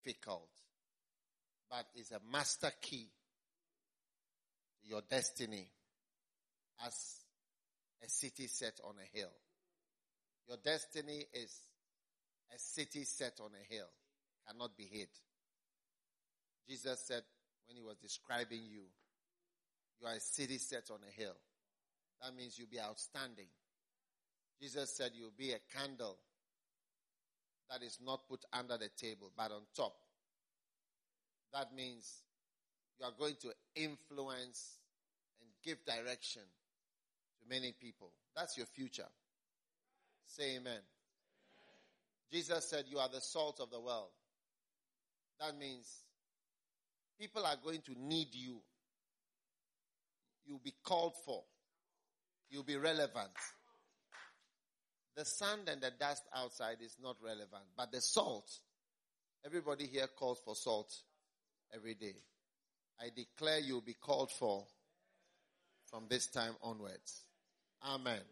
difficult, but is a master key to your destiny as a city set on a hill. Your destiny is a city set on a hill, cannot be hid. Jesus said when he was describing you, you are a city set on a hill. That means you'll be outstanding. Jesus said you'll be a candle that is not put under the table, but on top. That means you are going to influence and give direction to many people. That's your future. Say amen. Jesus said you are the salt of the world. That means people are going to need you. You'll be called for. You'll be relevant. The sand and the dust outside is not relevant. But the salt, everybody here calls for salt every day. I declare you'll be called for from this time onwards. Amen.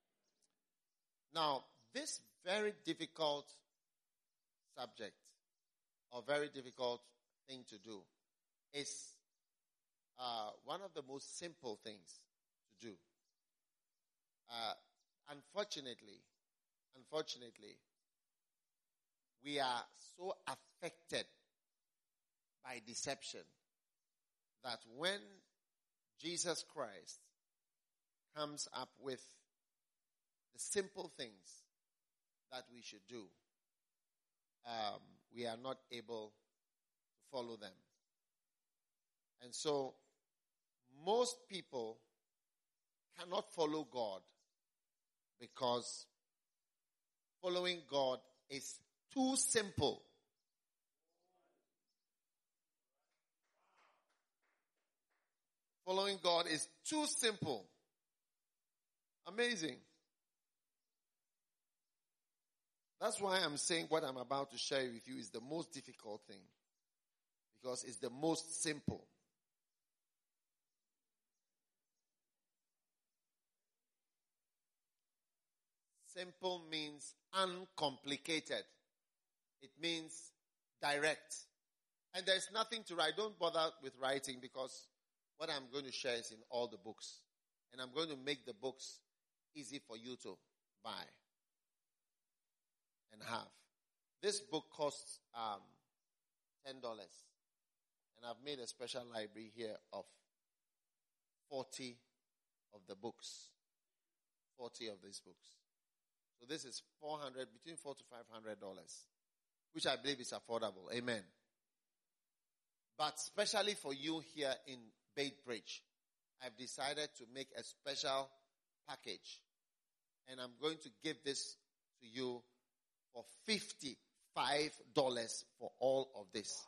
Now, this very difficult subject or very difficult thing to do is one of the most simple things to do. Unfortunately, we are so affected by deception that when Jesus Christ comes up with the simple things that we should do, we are not able to follow them. And so, most people cannot follow God because following God is too simple. Following God is too simple. Amazing. That's why I'm saying what I'm about to share with you is the most difficult thing. Because it's the most simple. Simple means uncomplicated. It means direct. And there's nothing to write. Don't bother with writing because what I'm going to share is in all the books. And I'm going to make the books easy for you to buy and have. This book costs $10. And I've made a special library here of 40 of the books. 40 of these books. So this is between $400 to $500, which I believe is affordable. Amen. But especially for you here in Beit Bridge, I've decided to make a special package. And I'm going to give this to you for $55 for all of this.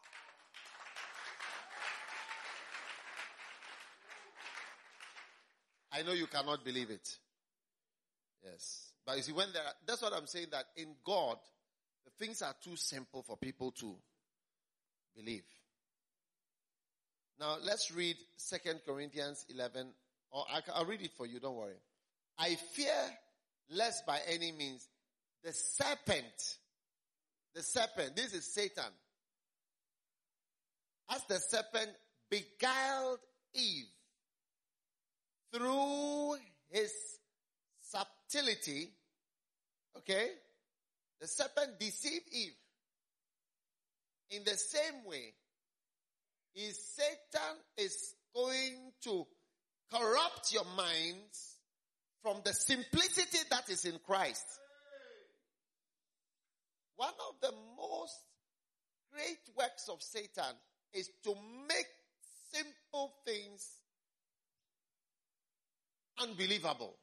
I know you cannot believe it. Yes. But you see, that's what I'm saying, that in God, the things are too simple for people to believe. Now, let's read 2 Corinthians 11. Or I'll read it for you, don't worry. I fear lest by any means the serpent, this is Satan, as the serpent beguiled Eve through his subtlety, okay? The serpent deceived Eve. In the same way, Satan is going to corrupt your minds from the simplicity that is in Christ. One of the most great works of Satan is to make simple things unbelievable.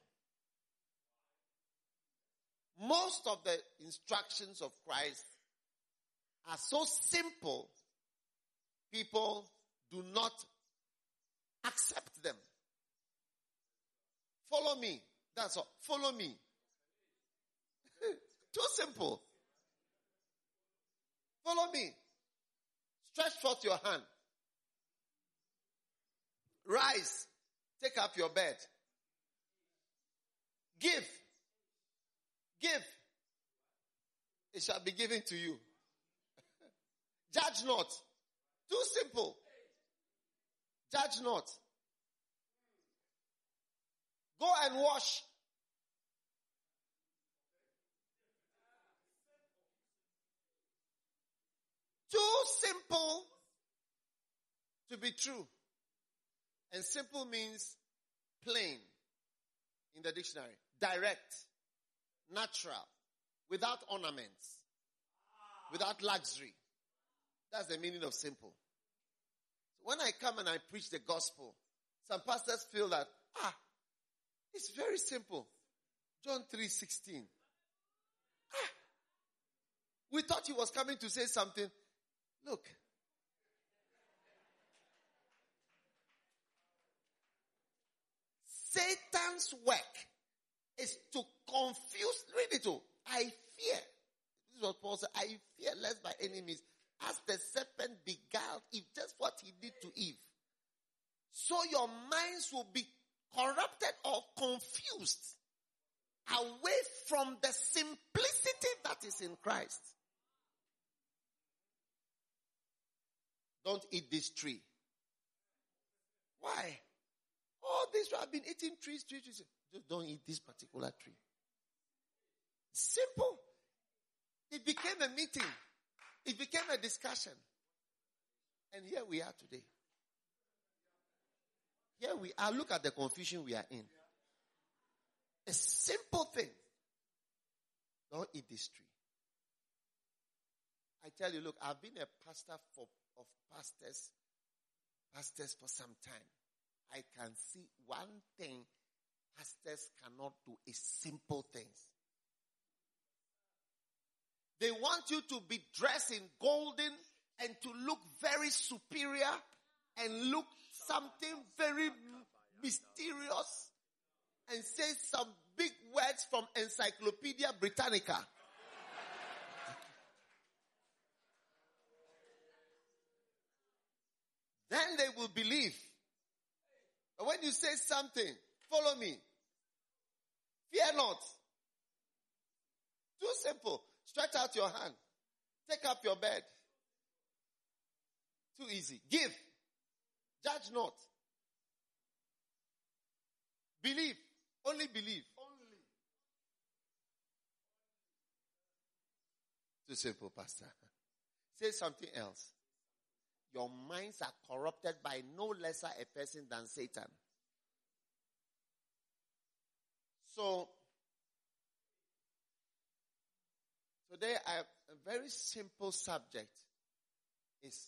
Most of the instructions of Christ are so simple, people do not accept them. Follow me. That's all. Follow me. Too simple. Follow me. Stretch forth your hand. Rise. Take up your bed. Give. Give. It shall be given to you. Judge not. Too simple. Judge not. Go and wash. Too simple to be true. And simple means plain in the dictionary. Direct, natural, without ornaments, without luxury. That's the meaning of simple. So when I come and I preach the gospel, some pastors feel that, it's very simple. John 3:16. We thought he was coming to say something. Look. Satan's work is to confuse. Read it all. I fear. This is what Paul said. I fear lest by any means, as the serpent beguiled Eve, just what he did to Eve, so your minds will be corrupted or confused away from the simplicity that is in Christ. Don't eat this tree. Why? All this, I've been eating trees. Just don't eat this particular tree. Simple. It became a meeting. It became a discussion. And here we are today. Here we are. Look at the confusion we are in. A simple thing. Don't eat this tree. I tell you, look, I've been a pastor of pastors for some time. I can see one thing pastors cannot do is simple things. They want you to be dressed in golden and to look very superior and look something very mysterious and say some big words from Encyclopedia Britannica. Then they will believe. But when you say something, follow me. Fear not. Too simple. Stretch out your hand. Take up your bed. Too easy. Give. Judge not. Believe. Only believe. Too simple, Pastor. Say something else. Your minds are corrupted by no lesser a person than Satan. So, today a very simple subject is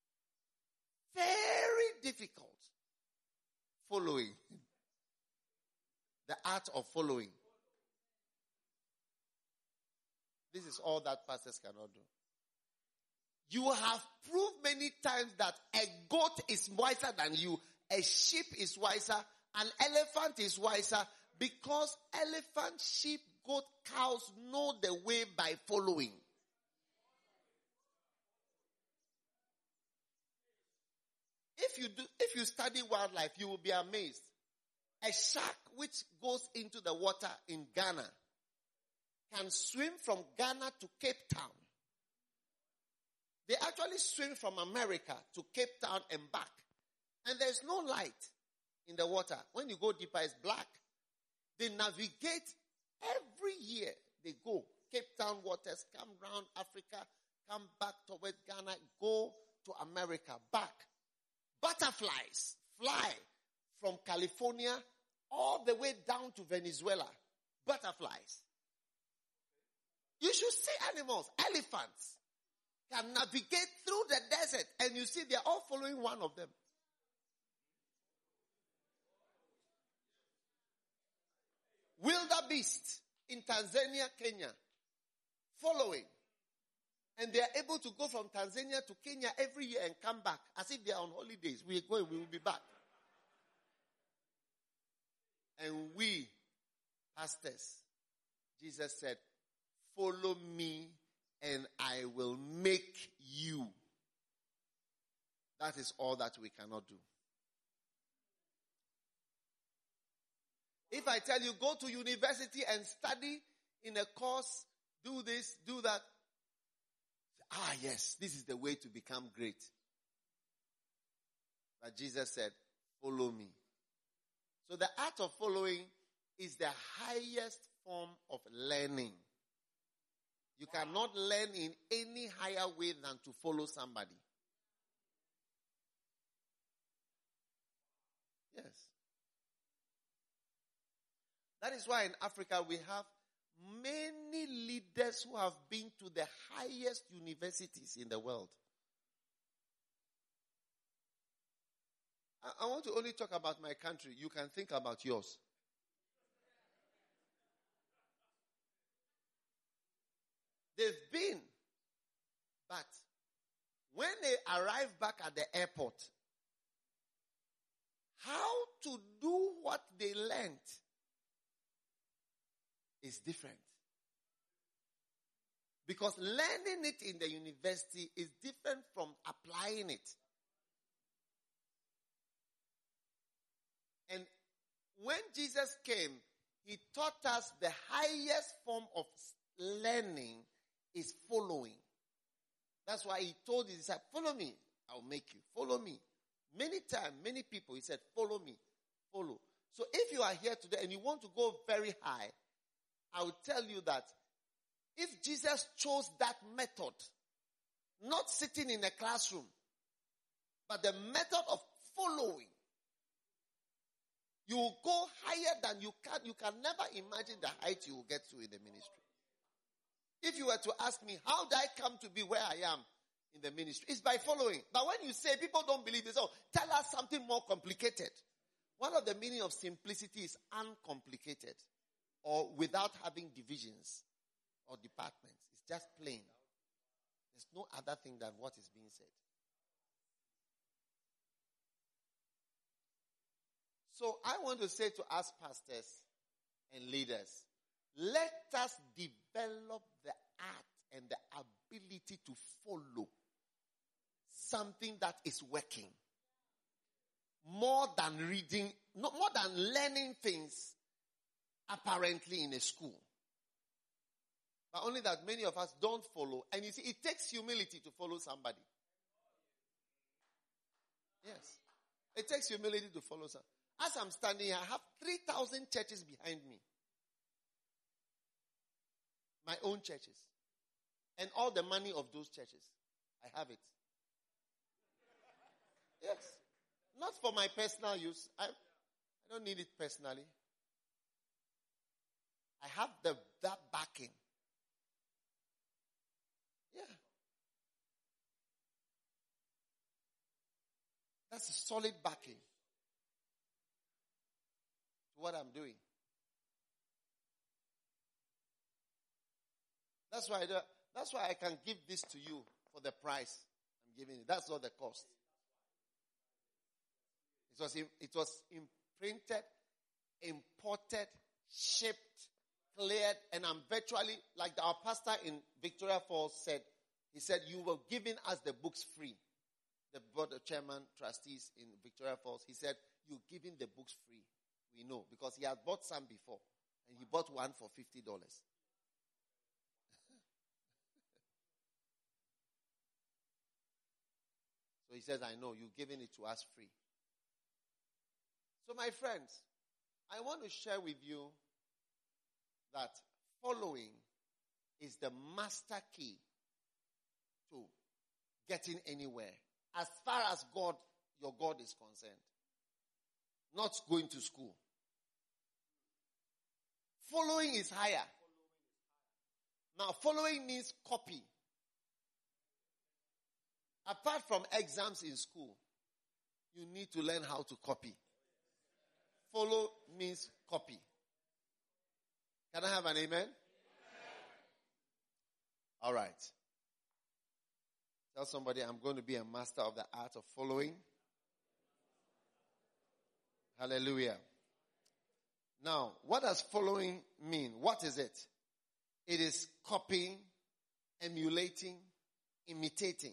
very difficult. Following. The art of following. This is all that pastors cannot do. You have proved many times that a goat is wiser than you, a sheep is wiser, an elephant is wiser, because elephant, sheep, goat, cows know the way by following. If you study wildlife, you will be amazed. A shark which goes into the water in Ghana can swim from Ghana to Cape Town. They actually swim from America to Cape Town and back. And there's no light in the water. When you go deeper, it's black. They navigate every year. They go. Cape Town waters, come round Africa, come back towards Ghana, go to America, back. Butterflies fly from California all the way down to Venezuela. Butterflies. You should see animals. Elephants can navigate through the desert, and you see they're all following one of them. Wildebeest in Tanzania, Kenya, following. And they are able to go from Tanzania to Kenya every year and come back as if they are on holidays. We are going, we will be back. And we, pastors, Jesus said, follow me and I will make you. That is all that we cannot do. If I tell you, go to university and study in a course, do this, do that, yes, this is the way to become great. But Jesus said, follow me. So the art of following is the highest form of learning. You cannot learn in any higher way than to follow somebody. Yes. That is why in Africa we have many leaders who have been to the highest universities in the world. I want to only talk about my country. You can think about yours. They've been, but when they arrive back at the airport, how to do what they learned is different. Because learning it in the university is different from applying it. And when Jesus came, he taught us the highest form of learning is following. That's why he told his disciples, follow me, I'll make you. Follow me. Many times, many people, he said, follow me. Follow. So if you are here today and you want to go very high, I will tell you that if Jesus chose that method, not sitting in a classroom, but the method of following, you will go higher than you can. You can never imagine the height you will get to in the ministry. If you were to ask me, how did I come to be where I am in the ministry? It's by following. But when you say people don't believe this, tell us something more complicated. One of the meaning of simplicity is uncomplicated or without having divisions or departments. It's just plain. There's no other thing than what is being said. So I want to say to us pastors and leaders, let us develop the art and the ability to follow something that is working. More than reading, more than learning things apparently in a school. But only that many of us don't follow. And you see, it takes humility to follow somebody. Yes. It takes humility to follow somebody. As I'm standing here, I have 3,000 churches behind me. My own churches. And all the money of those churches. I have it. Yes. Not for my personal use. I don't need it personally. I have that backing. Yeah. That's a solid backing to what I'm doing. That's why I can give this to you for the price I'm giving it. That's not the cost. It was imprinted, imported, shipped, cleared, and I'm virtually, like our pastor in Victoria Falls said, he said, you were giving us the books free. The board of chairman, trustees in Victoria Falls, he said, you're giving the books free. We know, because he had bought some before, and he bought one for $50. So he says, I know, you're giving it to us free. So my friends, I want to share with you that following is the master key to getting anywhere. As far as your God is concerned. Not going to school. Following is higher. Now, following means copy. Apart from exams in school, you need to learn how to copy. Follow means copy. Can I have an amen? Amen. All right. Tell somebody, I'm going to be a master of the art of following. Hallelujah. Now, what does following mean? What is it? It is copying, emulating, imitating.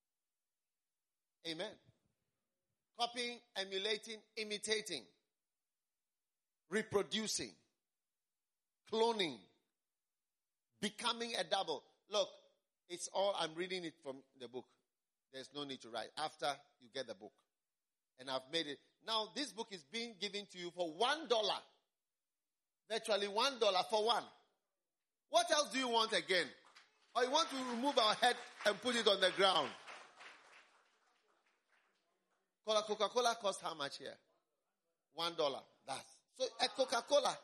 Amen. Copying, emulating, imitating. Reproducing. Cloning. Becoming a double. Look, It's all, I'm reading it from the book. There's no need to write. After you get the book. And I've made it. Now, this book is being given to you for $1. Virtually $1 for one. What else do you want again? Or you want to remove our head and put it on the ground? Coca-Cola costs how much here? $1. That's so a Coca-Cola.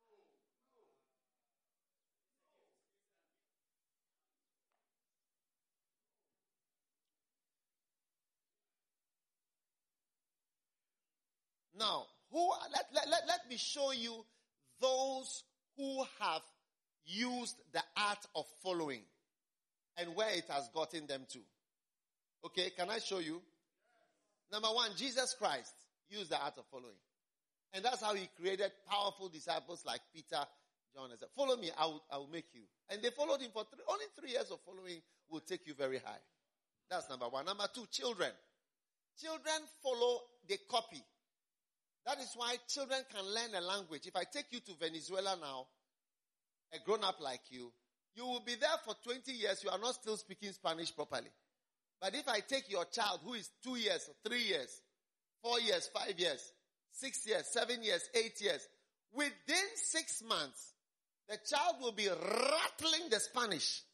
Now, let me show you those who have used the art of following and where it has gotten them to. Okay, can I show you? Number one, Jesus Christ used the art of following. And that's how he created powerful disciples like Peter, John, and said, follow me, I will make you. And they followed him for only 3 years of following will take you very high. That's number one. Number two, children. Children follow, they copy. That is why children can learn a language. If I take you to Venezuela now, a grown-up like you will be there for 20 years, you are not still speaking Spanish properly. But if I take your child who is 2 years, 3 years, 4 years, 5 years, 6 years, 7 years, 8 years, within 6 months, the child will be rattling the Spanish.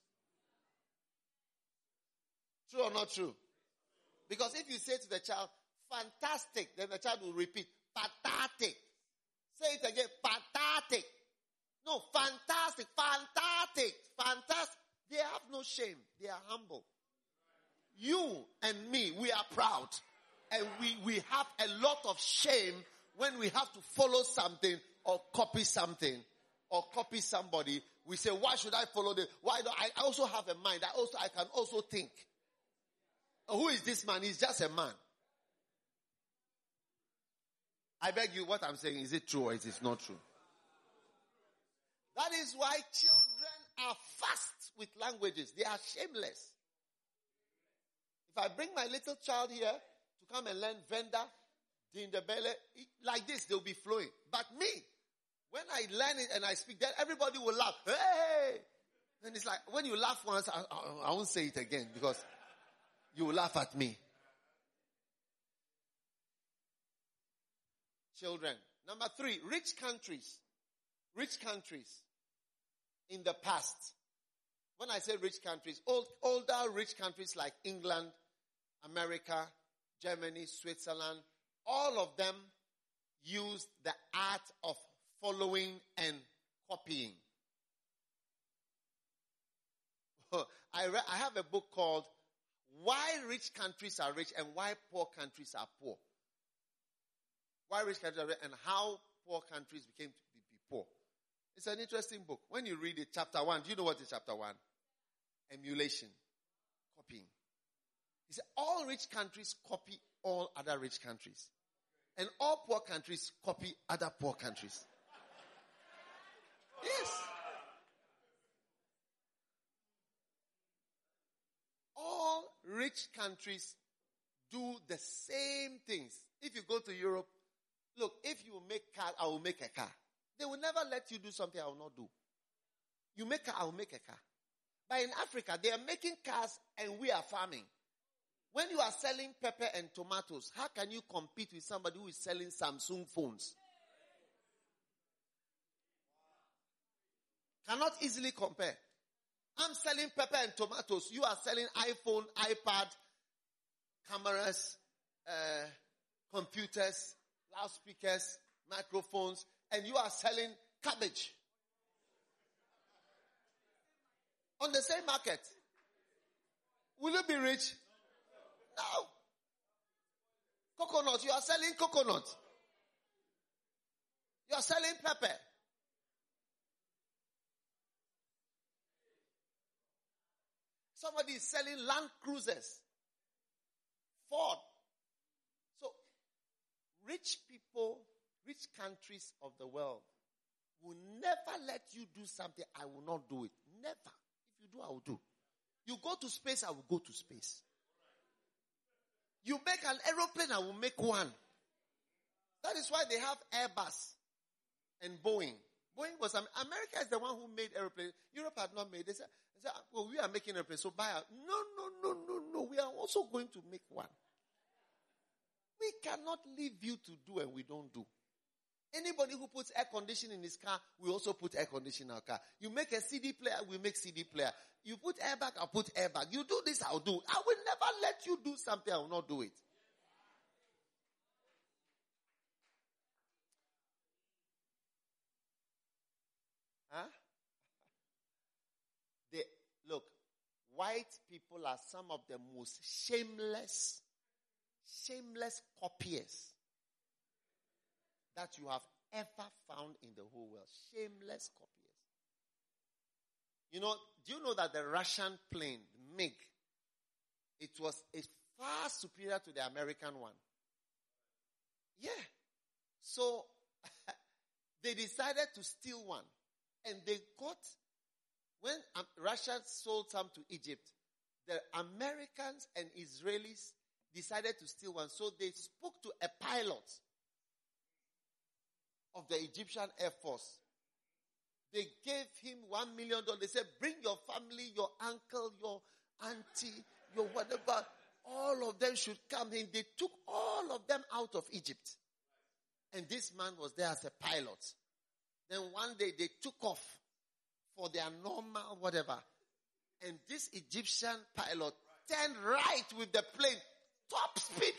True or not true? Because if you say to the child, fantastic, then the child will repeat, pathetic. Say it again, pathetic. No, fantastic, fantastic, fantastic. They have no shame. They are humble. You and me, we are proud. And we have a lot of shame when we have to follow something or copy something or copy somebody. We say, why should I follow them? Why do I also have a mind? I can also think. Who is this man? He's just a man. I beg you, what I'm saying, is it true or is it not true? That is why children are fast with languages. They are shameless. If I bring my little child here to come and learn Venda, Dindabele, like this, they'll be flowing. But me, when I learn it and I speak, then everybody will laugh. Hey! And it's like, when you laugh once, I won't say it again because you will laugh at me. Children. Number 3, rich countries. Rich countries in the past. When I say rich countries, older rich countries like England, America, Germany, Switzerland, all of them used the art of following and copying. I have a book called Why Rich Countries Are Rich and Why Poor Countries Are Poor. Why rich countries are rich and how poor countries became to be poor. It's an interesting book. When you read it, chapter 1, do you know what is chapter 1? Emulation. Copying. He said all rich countries copy all other rich countries. And all poor countries copy other poor countries. Yes. All rich countries do the same things. If you go to Europe, look, if you make car, I will make a car. They will never let you do something I will not do. You make car, I will make a car. But in Africa, they are making cars and we are farming. When you are selling pepper and tomatoes, how can you compete with somebody who is selling Samsung phones? Cannot easily compare. I'm selling pepper and tomatoes. You are selling iPhone, iPad, cameras, computers, loudspeakers, microphones, and you are selling cabbage. On the same market. Will you be rich? No. Coconut, you are selling coconut. You are selling pepper. Somebody is selling Land Cruisers. Ford. So, rich people, rich countries of the world will never let you do something I will not do it. Never. If you do, I will do. You go to space, I will go to space. You make an aeroplane, I will make one. That is why they have Airbus and Boeing. Boeing was, America is the one who made aeroplanes. Europe had not made. They said, They say, well, we are making a place, so buy a... No. We are also going to make one. We cannot leave you to do and we don't do. Anybody who puts air conditioning in his car, we also put air conditioning in our car. You make a CD player, we make CD player. You put airbag, I'll put airbag. You do this, I'll do. I will never let you do something, I will not do it. Huh? Look, white people are some of the most shameless copiers that you have ever found in the whole world. Shameless copiers. You know, do you know that the Russian plane, MiG, it was far superior to the American one? Yeah. So, they decided to steal one. And they got, when Russia sold some to Egypt, the Americans and Israelis decided to steal one. So they spoke to a pilot of the Egyptian Air Force. They gave him $1 million. They said, bring your family, your uncle, your auntie, your whatever. All of them should come in. They took all of them out of Egypt. And this man was there as a pilot. Then one day they took off for their normal whatever. And this Egyptian pilot turned right with the plane. Top speed.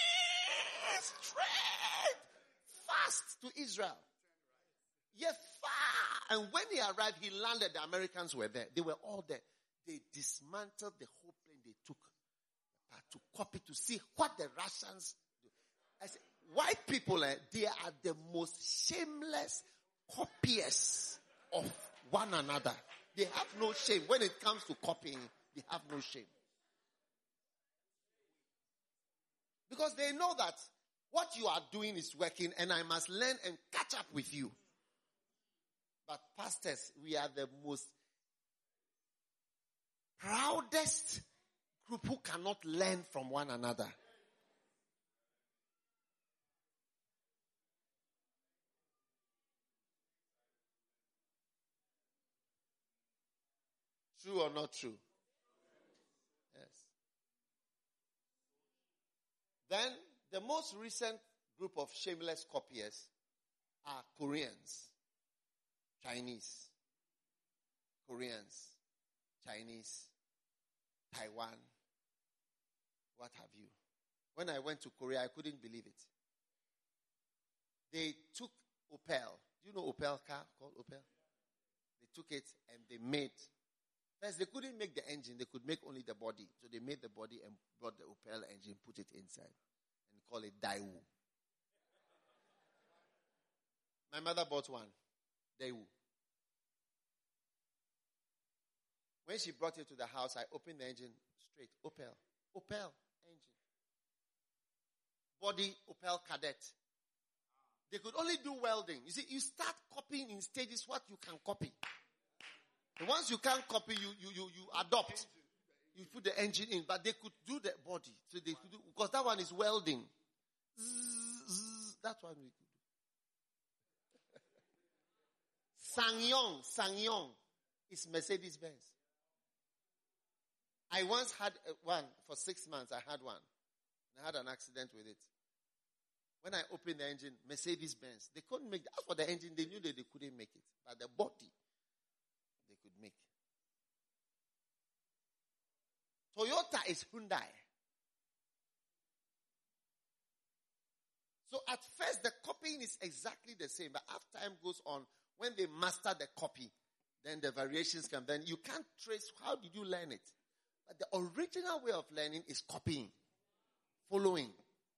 Straight. Fast to Israel. Yeah, far. And when he arrived, he landed. The Americans were there. They were all there. They dismantled the whole plane. They took to copy to see what the Russians do. I said, white people, they are the most shameless copiers of one another. They have no shame. When it comes to copying, they have no shame. Because they know that what you are doing is working and I must learn and catch up with you. But pastors, we are the most proudest group who cannot learn from one another. True or not true? Yes. Then, the most recent group of shameless copiers are Koreans, Chinese, Taiwan, what have you. When I went to Korea, I couldn't believe it. They took Opel. Do you know Opel car called Opel? They took it and they made... First, they couldn't make the engine. They could make only the body. So they made the body and brought the Opel engine, put it inside, and call it Daewoo. My mother bought one, Daewoo. When she brought it to the house, I opened the engine straight. Opel engine. Body, Opel Cadet. They could only do welding. You see, you start copying in stages what you can copy. And once you can't copy, you adopt. You put the engine in, but they could do the body. So they could do, because that one is welding. That's what we could do. SsangYong is Mercedes-Benz. I once had one for 6 months. I had one. I had an accident with it. When I opened the engine, Mercedes-Benz, they couldn't make that. For the engine, they knew that they couldn't make it. But the body, they could make. Toyota is Hyundai. So at first, the copying is exactly the same. But as time goes on, when they master the copy, then the variations come. Then you can't trace how did you learn it. But the original way of learning is copying, following.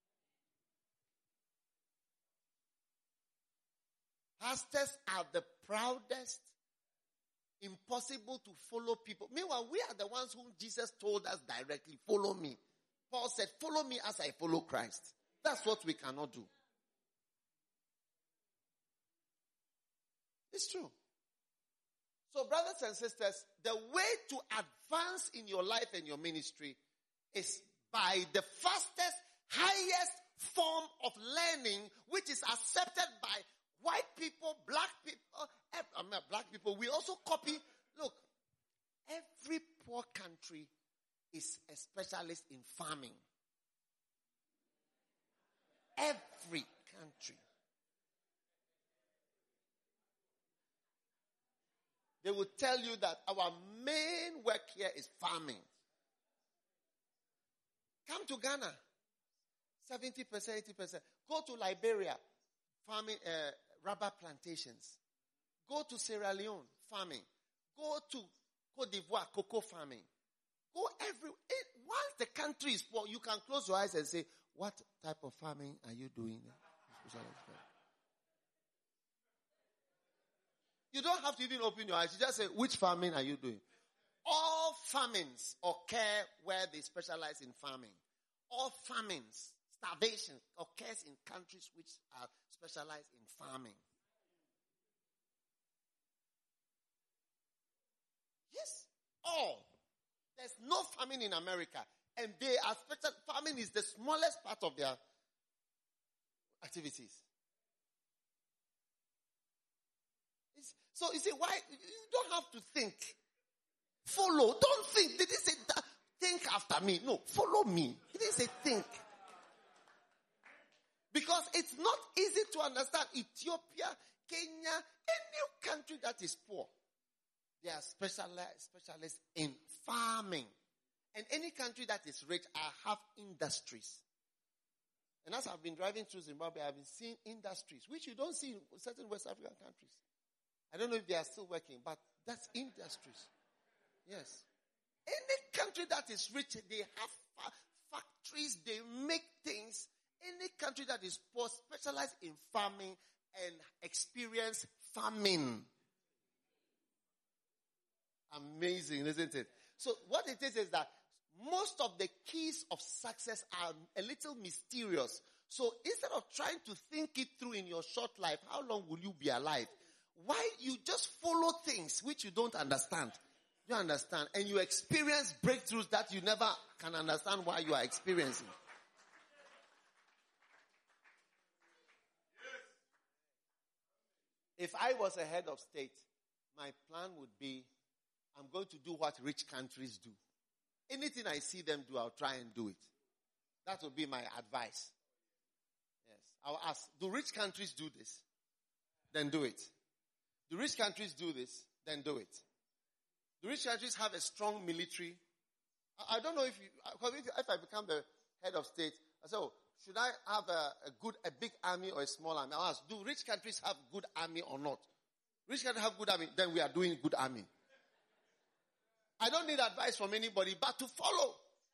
Pastors are the proudest, impossible to follow people. Meanwhile, we are the ones whom Jesus told us directly, follow me. Paul said, follow me as I follow Christ. That's what we cannot do. It's true. So brothers and sisters, the way to advance in your life and your ministry is by the fastest, highest form of learning, which is accepted by white people, black people. Black people, we also copy. Look, Every poor country is a specialist in farming. Every country. They will tell you that our main work here is farming. Come to Ghana. 70%, 80%. Go to Liberia. Farming, rubber plantations. Go to Sierra Leone. Farming. Go to Cote d'Ivoire. Cocoa farming. Go once the country is poor, you can close your eyes and say, what type of farming are you doing? You don't have to even open your eyes. You just say, which farming are you doing? All famines occur where they specialize in farming. All famines, starvation occurs in countries which are specialized in farming. Yes, all. There's no famine in America. And they are special. Farming is the smallest part of their activities. So you see, why you don't have to think. Follow. Don't think. They didn't say think after me. No, follow me. He didn't say think. Because it's not easy to understand. Ethiopia, Kenya, any country that is poor, they are specialists in farming. And any country that is rich have industries. And as I've been driving through Zimbabwe, I've been seeing industries, which you don't see in certain West African countries. I don't know if they are still working, but that's industries. Yes. Any country that is rich, they have factories, they make things. Any country that is poor specialize in farming and experience famine. Amazing, isn't it? So what it is that most of the keys of success are a little mysterious. So instead of trying to think it through in your short life, how long will you be alive? Why you just follow things which you don't understand? You understand? And you experience breakthroughs that you never can understand why you are experiencing. If I was a head of state, my plan would be, I'm going to do what rich countries do. Anything I see them do, I'll try and do it. That would be my advice. Yes. I'll ask, do rich countries do this? Then do it. Do rich countries do this? Then do it. Do rich countries have a strong military? I don't know if I become the head of state, I say, should I have a big army or a small army? I'll ask, do rich countries have good army or not? Rich countries have good army, then we are doing good army. I don't need advice from anybody, but to follow.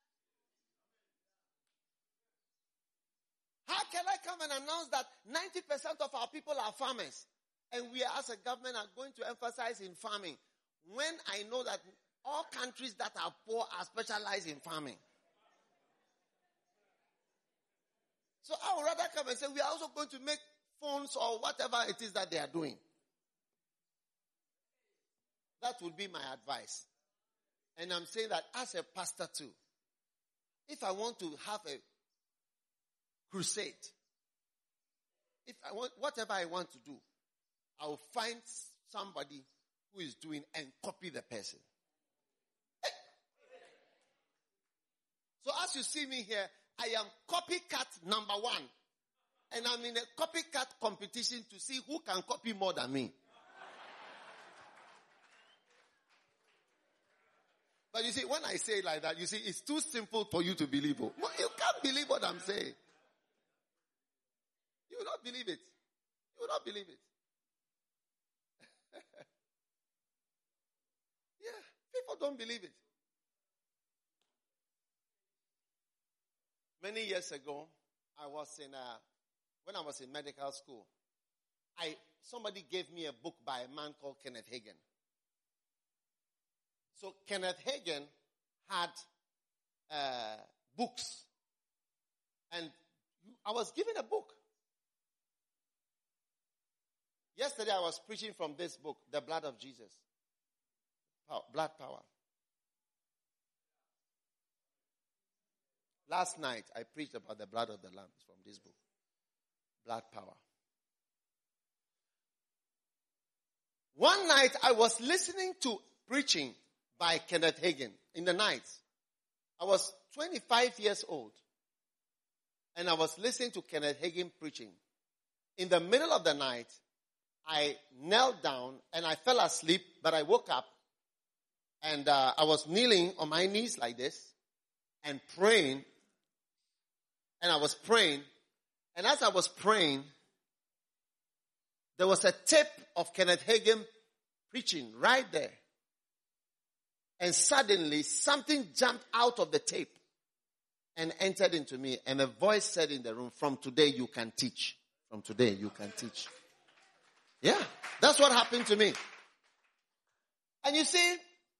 How can I come and announce that 90% of our people are farmers? And we as a government are going to emphasize in farming when I know that all countries that are poor are specialized in farming. So I would rather come and say we are also going to make phones or whatever it is that they are doing. That would be my advice. And I'm saying that as a pastor too, if I want to have a crusade, if I want, whatever I want to do, I will find somebody who is doing and copy the person. So as you see me here, I am copycat number one. And I'm in a copycat competition to see who can copy more than me. But you see, when I say it like that, you see, it's too simple for you to believe. You can't believe what I'm saying. You will not believe it. You will not believe it. Yeah, people don't believe it. Many years ago, when I was in medical school, somebody gave me a book by a man called Kenneth Hagin. So Kenneth Hagin had books, and I was given a book. Yesterday I was preaching from this book, The Blood of Jesus. Blood Power. Last night I preached about the blood of the Lamb from this book. Blood Power. One night I was listening to preaching by Kenneth Hagin in the night. I was 25 years old. And I was listening to Kenneth Hagin preaching. In the middle of the night, I knelt down and I fell asleep, but I woke up and I was kneeling on my knees like this and praying. And I was praying. And as I was praying, there was a tape of Kenneth Hagin preaching right there. And suddenly something jumped out of the tape and entered into me. And a voice said in the room, from today you can teach. From today you can teach. Yeah, that's what happened to me. And you see,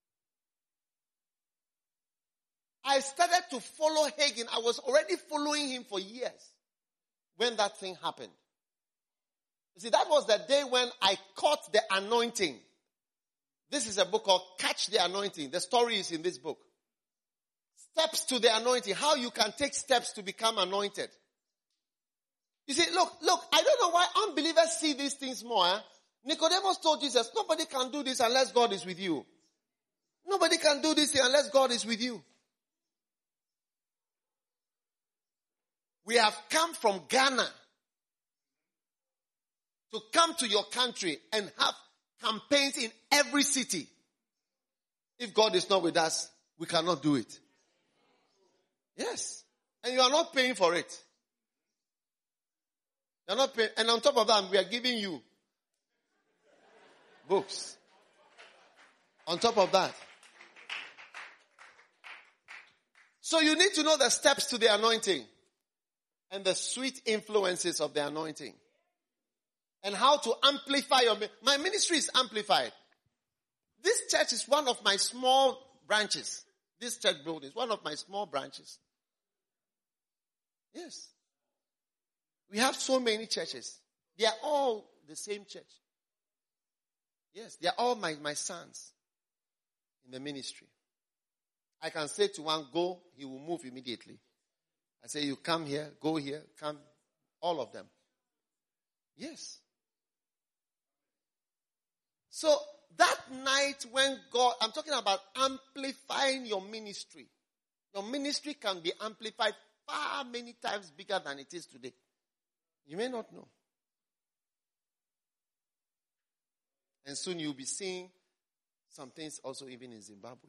I started to follow Hagin. I was already following him for years when that thing happened. You see, that was the day when I caught the anointing. This is a book called Catch the Anointing. The story is in this book. Steps to the anointing. How you can take steps to become anointed. You see, look, I don't know why unbelievers see these things more. Nicodemus told Jesus, nobody can do this unless God is with you. Nobody can do this unless God is with you. We have come from Ghana to come to your country and have campaigns in every city. If God is not with us, we cannot do it. Yes. And you are not paying for it. You are not paying. And on top of that, we are giving you books. On top of that. So you need to know the steps to the anointing and the sweet influences of the anointing. And how to amplify my ministry is amplified. This church is one of my small branches. This church building is one of my small branches. Yes. We have so many churches. They are all the same church. Yes, they are all my sons in the ministry. I can say to one, go, he will move immediately. I say, you come here, go here, come, all of them. Yes. So that night when God, I'm talking about amplifying your ministry. Your ministry can be amplified far many times bigger than it is today. You may not know. And soon you'll be seeing some things also even in Zimbabwe.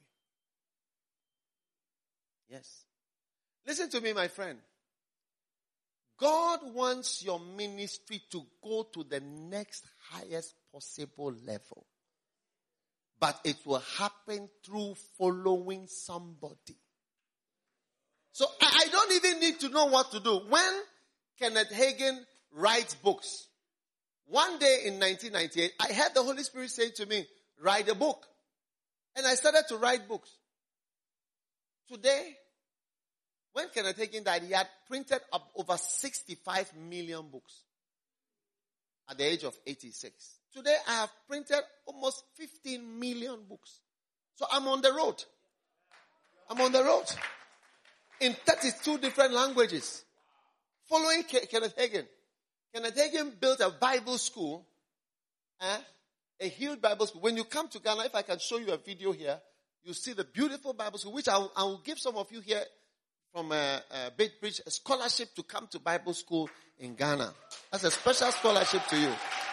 Yes. Listen to me, my friend. God wants your ministry to go to the next highest possible level. But it will happen through following somebody. So I don't even need to know what to do. When Kenneth Hagin writes books, one day in 1998, I heard the Holy Spirit say to me, write a book. And I started to write books. Today, when Kenneth Hagin died, he had printed up over 65 million books at the age of 86. Today, I have printed almost 15 million books. So I'm on the road. I'm on the road. In 32 different languages. Following Kenneth Hagin. Kenneth Hagin built a Bible school. A huge Bible school. When you come to Ghana, if I can show you a video here, you see the beautiful Bible school, which I will give some of you here from Bridge a scholarship to come to Bible school in Ghana. That's a special scholarship to you.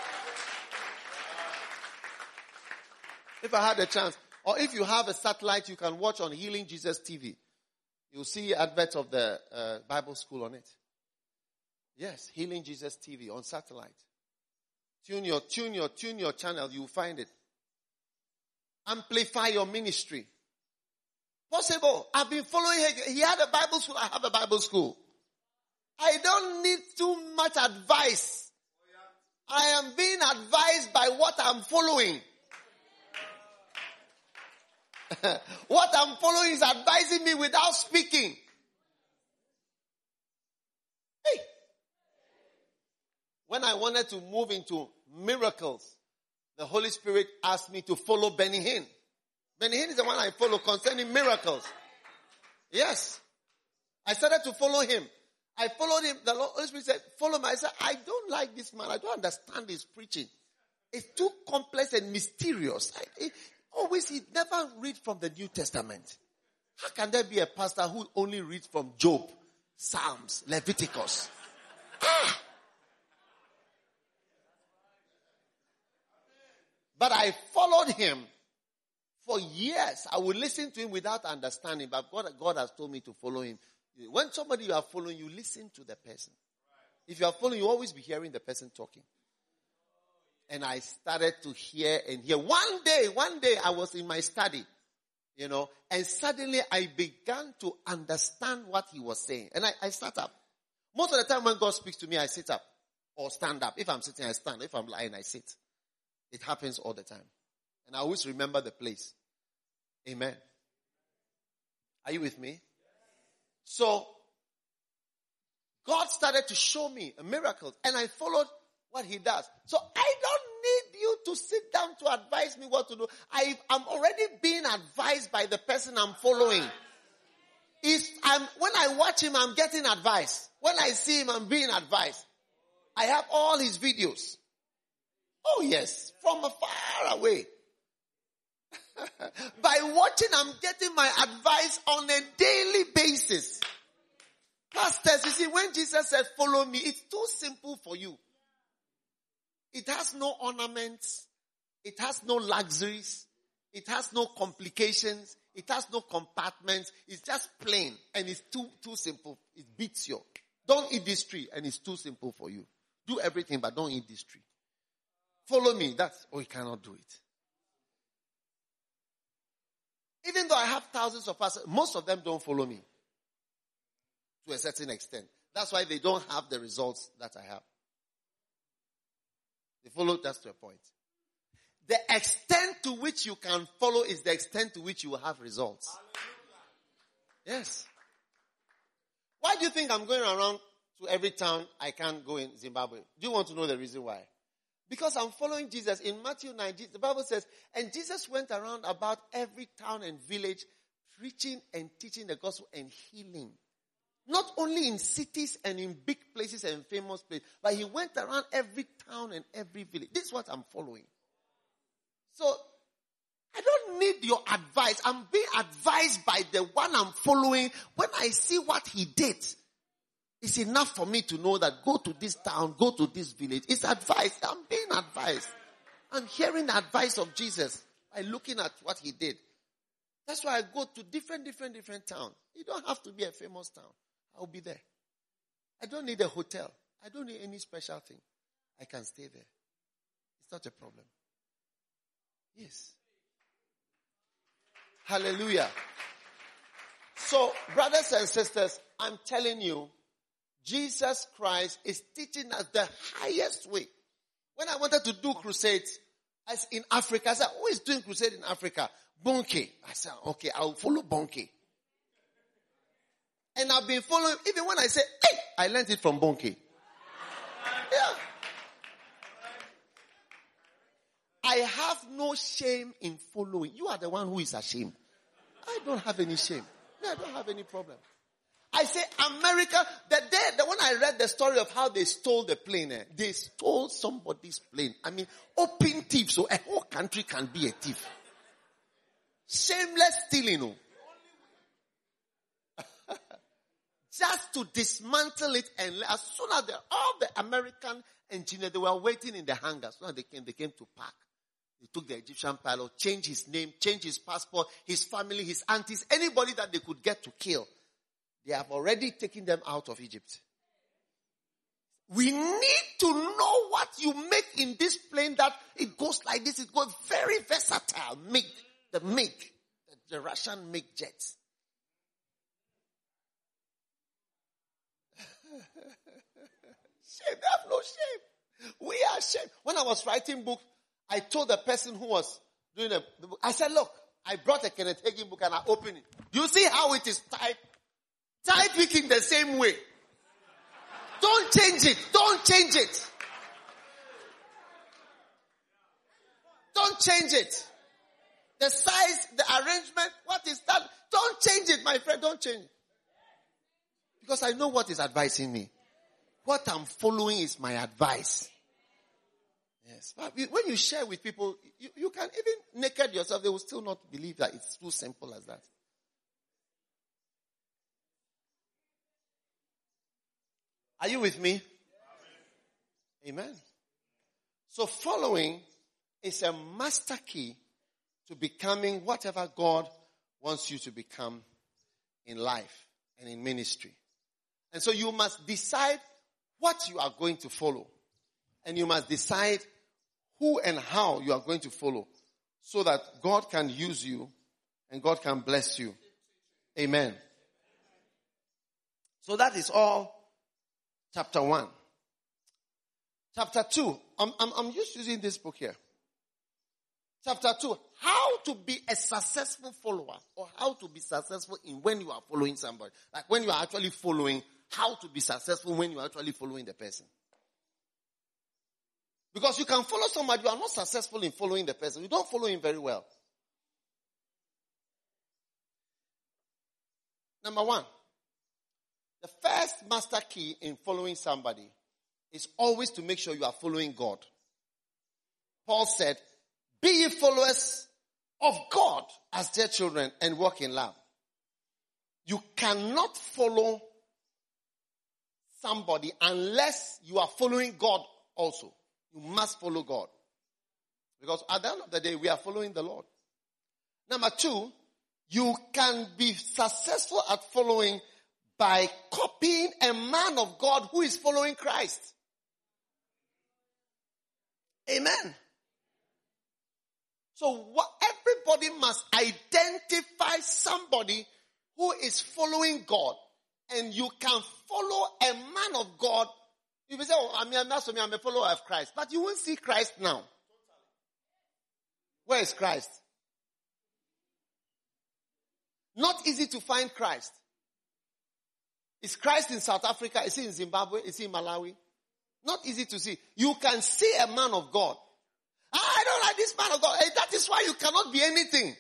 If I had a chance, or if you have a satellite, you can watch on Healing Jesus TV. You'll see adverts of the Bible school on it. Yes, Healing Jesus TV on satellite. Tune your channel, you'll find it. Amplify your ministry. Possible. I've been following him. He had a Bible school, I have a Bible school. I don't need too much advice. I am being advised by what I'm following. What I'm following is advising me without speaking. Hey. When I wanted to move into miracles, the Holy Spirit asked me to follow Benny Hinn. Benny Hinn is the one I follow concerning miracles. Yes. I started to follow him. I followed him. The Holy Spirit said, follow me. I said, I don't like this man. I don't understand his preaching. It's too complex and mysterious. Always, he never read from the New Testament. How can there be a pastor who only reads from Job, Psalms, Leviticus? But I followed him for years. I would listen to him without understanding, but God has told me to follow him. When somebody you are following, you listen to the person. If you are following, you always be hearing the person talking. And I started to hear and hear. One day I was in my study, and suddenly I began to understand what he was saying. And I sat up. Most of the time when God speaks to me, I sit up or stand up. If I'm sitting, I stand. If I'm lying, I sit. It happens all the time. And I always remember the place. Amen. Are you with me? So, God started to show me a miracle, and I followed what he does. So I don't need you to sit down to advise me what to do. I'm already being advised by the person I'm following. When I watch him, I'm getting advice. When I see him, I'm being advised. I have all his videos. Oh yes, from far away. By watching, I'm getting my advice on a daily basis. Pastors, you see, when Jesus said, follow me, it's too simple for you. It has no ornaments. It has no luxuries. It has no complications. It has no compartments. It's just plain. And it's too simple. It beats you. Don't eat this tree. And it's too simple for you. Do everything, but don't eat this tree. Follow me. You cannot do it. Even though I have thousands of pastors, most of them don't follow me. To a certain extent. That's why they don't have the results that I have. They follow just to a point. The extent to which you can follow is the extent to which you will have results. Yes. Why do you think I'm going around to every town I can't go in Zimbabwe? Do you want to know the reason why? Because I'm following Jesus. In Matthew 9, the Bible says, and Jesus went around about every town and village, preaching and teaching the gospel and healing. Not only in cities and in big places and famous places, but he went around every town and every village. This is what I'm following. So, I don't need your advice. I'm being advised by the one I'm following. When I see what he did, it's enough for me to know that go to this town, go to this village. It's advice. I'm being advised. I'm hearing the advice of Jesus by looking at what he did. That's why I go to different towns. You don't have to be a famous town. I'll be there. I don't need a hotel. I don't need any special thing. I can stay there. It's not a problem. Yes. Hallelujah. So, brothers and sisters, I'm telling you, Jesus Christ is teaching us the highest way. When I wanted to do crusades as in Africa, I said, who is doing crusade in Africa? Bonnke. I said, okay, I'll follow Bonnke. And I've been following, even when I say, hey, I learned it from Bonnke. Yeah. I have no shame in following. You are the one who is ashamed. I don't have any shame. No, I don't have any problem. I say America, when I read the story of how they stole the plane, they stole somebody's plane. I mean, open thieves, so a whole country can be a thief. Shameless stealing. Just to dismantle it, and as soon as all the American engineers, they were waiting in the hangar. As soon as they came to park. They took the Egyptian pilot, changed his name, changed his passport, his family, his aunties, anybody that they could get to kill. They have already taken them out of Egypt. We need to know what you make in this plane, that it goes like this. It goes very versatile. The Russian MiG jets. Shame. They have no shame. We are ashamed. When I was writing book, I told the person who was doing the book, I said, look, I brought a Kenneth Hagin book and I opened it. Do you see how it is typed? Type it in the same way. Don't change it. Don't change it. Don't change it. The size, the arrangement, what is that? Don't change it, my friend. Don't change it. Because I know what is advising me. What I'm following is my advice. Yes. But when you share with people, you can even naked yourself, they will still not believe that it's too simple as that. Are you with me? Amen. So following is a master key to becoming whatever God wants you to become in life and in ministry. And so you must decide what you are going to follow. And you must decide who and how you are going to follow so that God can use you and God can bless you. Amen. So that is all chapter 1. Chapter 2. I'm just using this book here. Chapter 2. How to be a successful follower, or how to be successful in when you are following somebody. Like when you are actually following, how to be successful when you are actually following the person. Because you can follow somebody, you are not successful in following the person. You don't follow him very well. Number 1. The first master key in following somebody is always to make sure you are following God. Paul said, be ye followers of God as dear children and walk in love. You cannot follow somebody unless you are following God also. You must follow God. Because at the end of the day, we are following the Lord. Number 2, you can be successful at following by copying a man of God who is following Christ. Amen. So everybody must identify somebody who is following God. And you can follow a man of God. You will say, I'm a follower of Christ. But you won't see Christ now. Where is Christ? Not easy to find Christ. Is Christ in South Africa? Is he in Zimbabwe? Is he in Malawi? Not easy to see. You can see a man of God. I don't like this man of God. Hey, that is why you cannot be anything.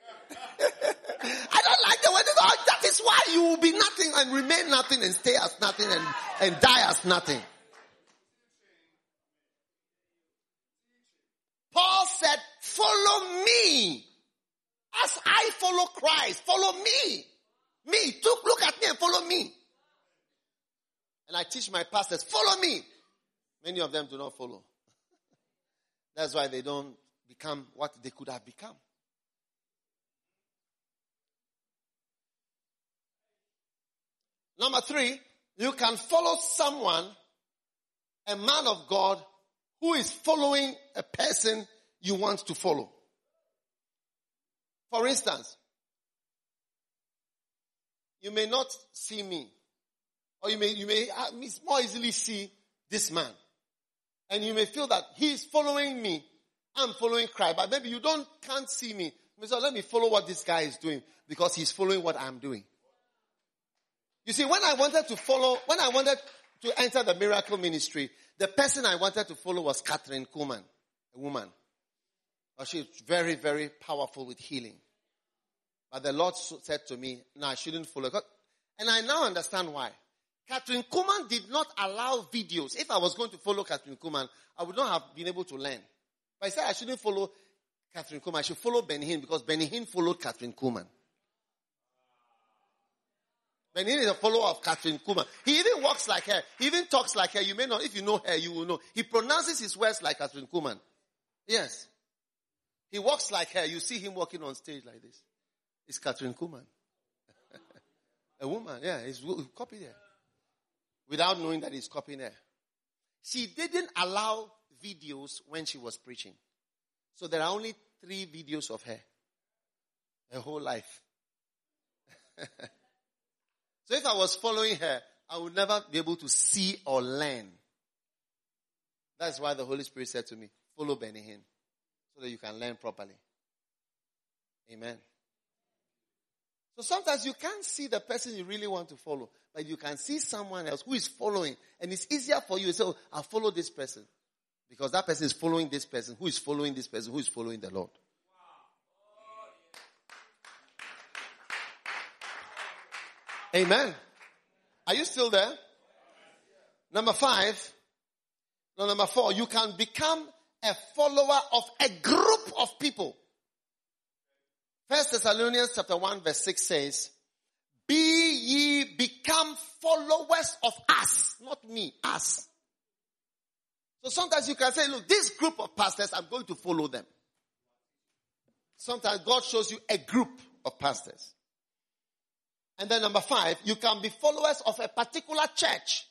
I don't like the word of God. That is why you will be nothing and remain nothing and stay as nothing and die as nothing. Paul said, follow me as I follow Christ. Follow me. Look at me and follow me. And I teach my pastors, follow me. Many of them do not follow. That's why they don't become what they could have become. Number 3, you can follow someone, a man of God, who is following a person you want to follow. For instance, you may not see me, or you may more easily see this man. And you may feel that he is following me, I'm following Christ, but maybe you can't see me. So let me follow what this guy is doing, because he's following what I'm doing. You see, when I wanted to enter the miracle ministry, the person I wanted to follow was Catherine Kuhlman, a woman. She's very, very powerful with healing. But the Lord said to me, no, I shouldn't follow. And I now understand why. Catherine Kuhlman did not allow videos. If I was going to follow Catherine Kuhlman, I would not have been able to learn. But I said I shouldn't follow Catherine Kuhlman. I should follow Benny Hinn, because Benny Hinn followed Catherine Kuhlman. Benny Hinn is a follower of Catherine Kuhlman. He even walks like her. He even talks like her. You may not, if you know her, you will know. He pronounces his words like Catherine Kuhlman. Yes. He walks like her. You see him walking on stage like this. It's Catherine Kuhlman. A woman, yeah. He's copied her. Without knowing that he's copying her. She didn't allow videos when she was preaching. So there are only 3 videos of her. Her whole life. So if I was following her, I would never be able to see or learn. That's why the Holy Spirit said to me, follow Benny Hinn, so that you can learn properly. Amen. So sometimes you can't see the person you really want to follow, but you can see someone else who is following, and it's easier for you to say, oh, I'll follow this person. Because that person is following this person, who is following this person, who is following the Lord. Amen. Are you still there? Number 4, you can become a follower of a group of people. 1 Thessalonians chapter 1 verse 6 says, be ye become followers of us. Not me, us. So sometimes you can say, look, this group of pastors, I'm going to follow them. Sometimes God shows you a group of pastors. And then number 5, you can be followers of a particular church.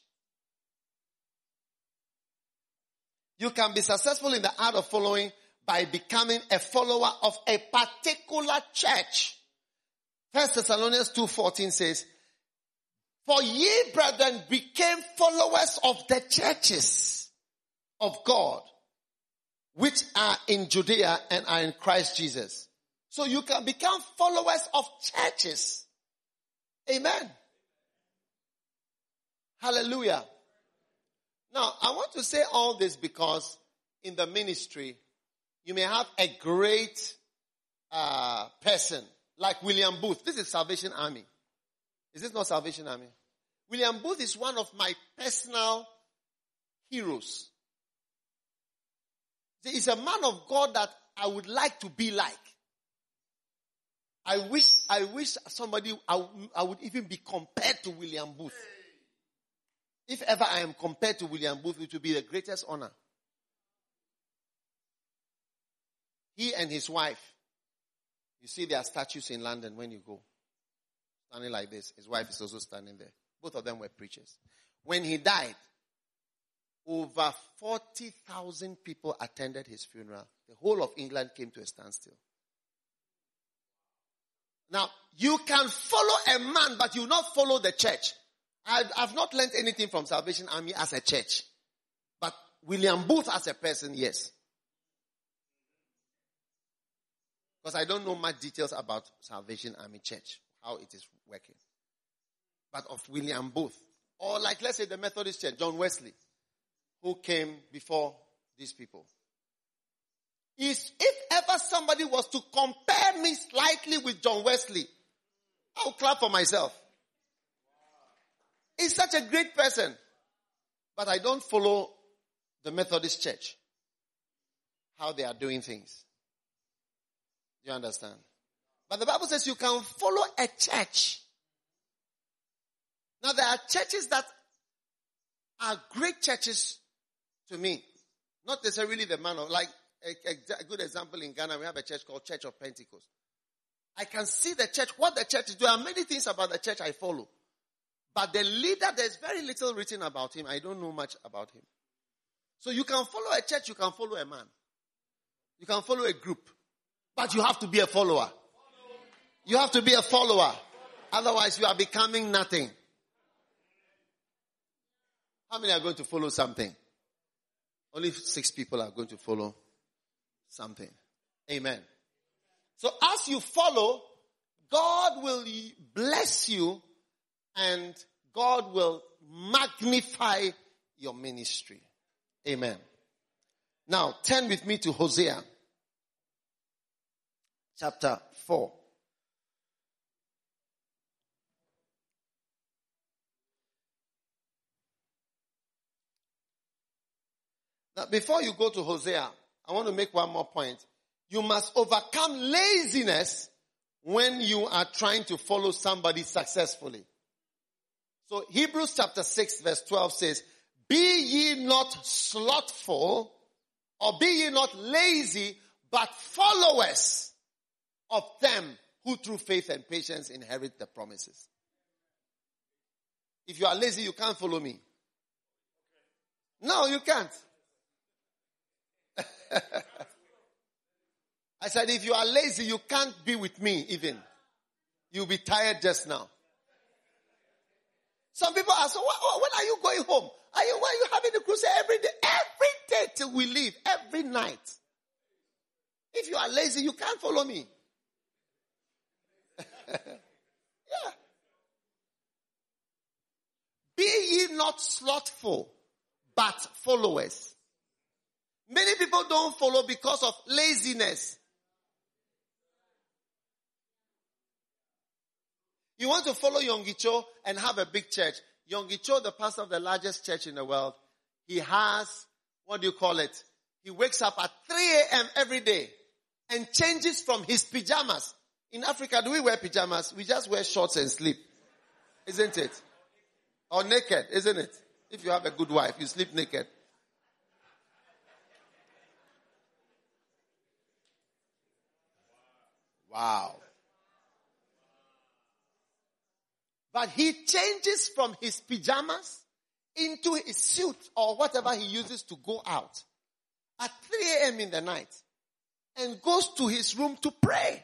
You can be successful in the art of following by becoming a follower of a particular church. 1 Thessalonians 2:14 says, for ye, brethren, became followers of the churches of God, which are in Judea and are in Christ Jesus. So you can become followers of churches. Amen. Hallelujah. Now, I want to say all this because in the ministry, you may have a great person like William Booth. This is Salvation Army. Is this not Salvation Army? William Booth is one of my personal heroes. He's a man of God that I would like to be like. I wish somebody, I would even be compared to William Booth. If ever I am compared to William Booth, it would be the greatest honor. He and his wife, you see their statues in London when you go. Standing like this. His wife is also standing there. Both of them were preachers. When he died, over 40,000 people attended his funeral. The whole of England came to a standstill. Now, you can follow a man, but you will not follow the church. I've not learned anything from Salvation Army as a church. But William Booth as a person, yes. Because I don't know much details about Salvation Army Church, how it is working. But of William Booth, or like let's say the Methodist Church, John Wesley, who came before these people. If ever somebody was to compare me slightly with John Wesley, I'll clap for myself. He's such a great person. But I don't follow the Methodist Church, how they are doing things. Do you understand? But the Bible says you can follow a church. Now there are churches that are great churches to me. Not necessarily the man of, like a good example in Ghana, we have a church called Church of Pentecost. I can see the church, what the church is doing. There are many things about the church I follow. But the leader, there's very little written about him. I don't know much about him. So you can follow a church, you can follow a man. You can follow a group. But you have to be a follower. You have to be a follower. Otherwise you are becoming nothing. How many are going to follow something? Only 6 people are going to follow something. Amen. So as you follow, God will bless you and God will magnify your ministry. Amen. Now, turn with me to Hosea chapter 4. Now, before you go to Hosea, I want to make one more point. You must overcome laziness when you are trying to follow somebody successfully. So Hebrews chapter 6 verse 12 says, be ye not slothful, or be ye not lazy, but followers of them who through faith and patience inherit the promises. If you are lazy, you can't follow me. No, you can't. I said, if you are lazy, you can't be with me even. You'll be tired just now. Some people ask, so when are you going home? Why are you having the crusade every day? Every day till we leave. Every night. If you are lazy, you can't follow me. Yeah. Be ye not slothful, but followers. Many people don't follow because of laziness. You want to follow Yonggi Cho and have a big church. Yonggi Cho, the pastor of the largest church in the world, he has, what do you call it? He wakes up at 3 a.m. every day and changes from his pajamas. In Africa, do we wear pajamas? We just wear shorts and sleep. Isn't it? Or naked, isn't it? If you have a good wife, you sleep naked. Wow. But he changes from his pajamas into his suit or whatever he uses to go out at 3 a.m. in the night and goes to his room to pray.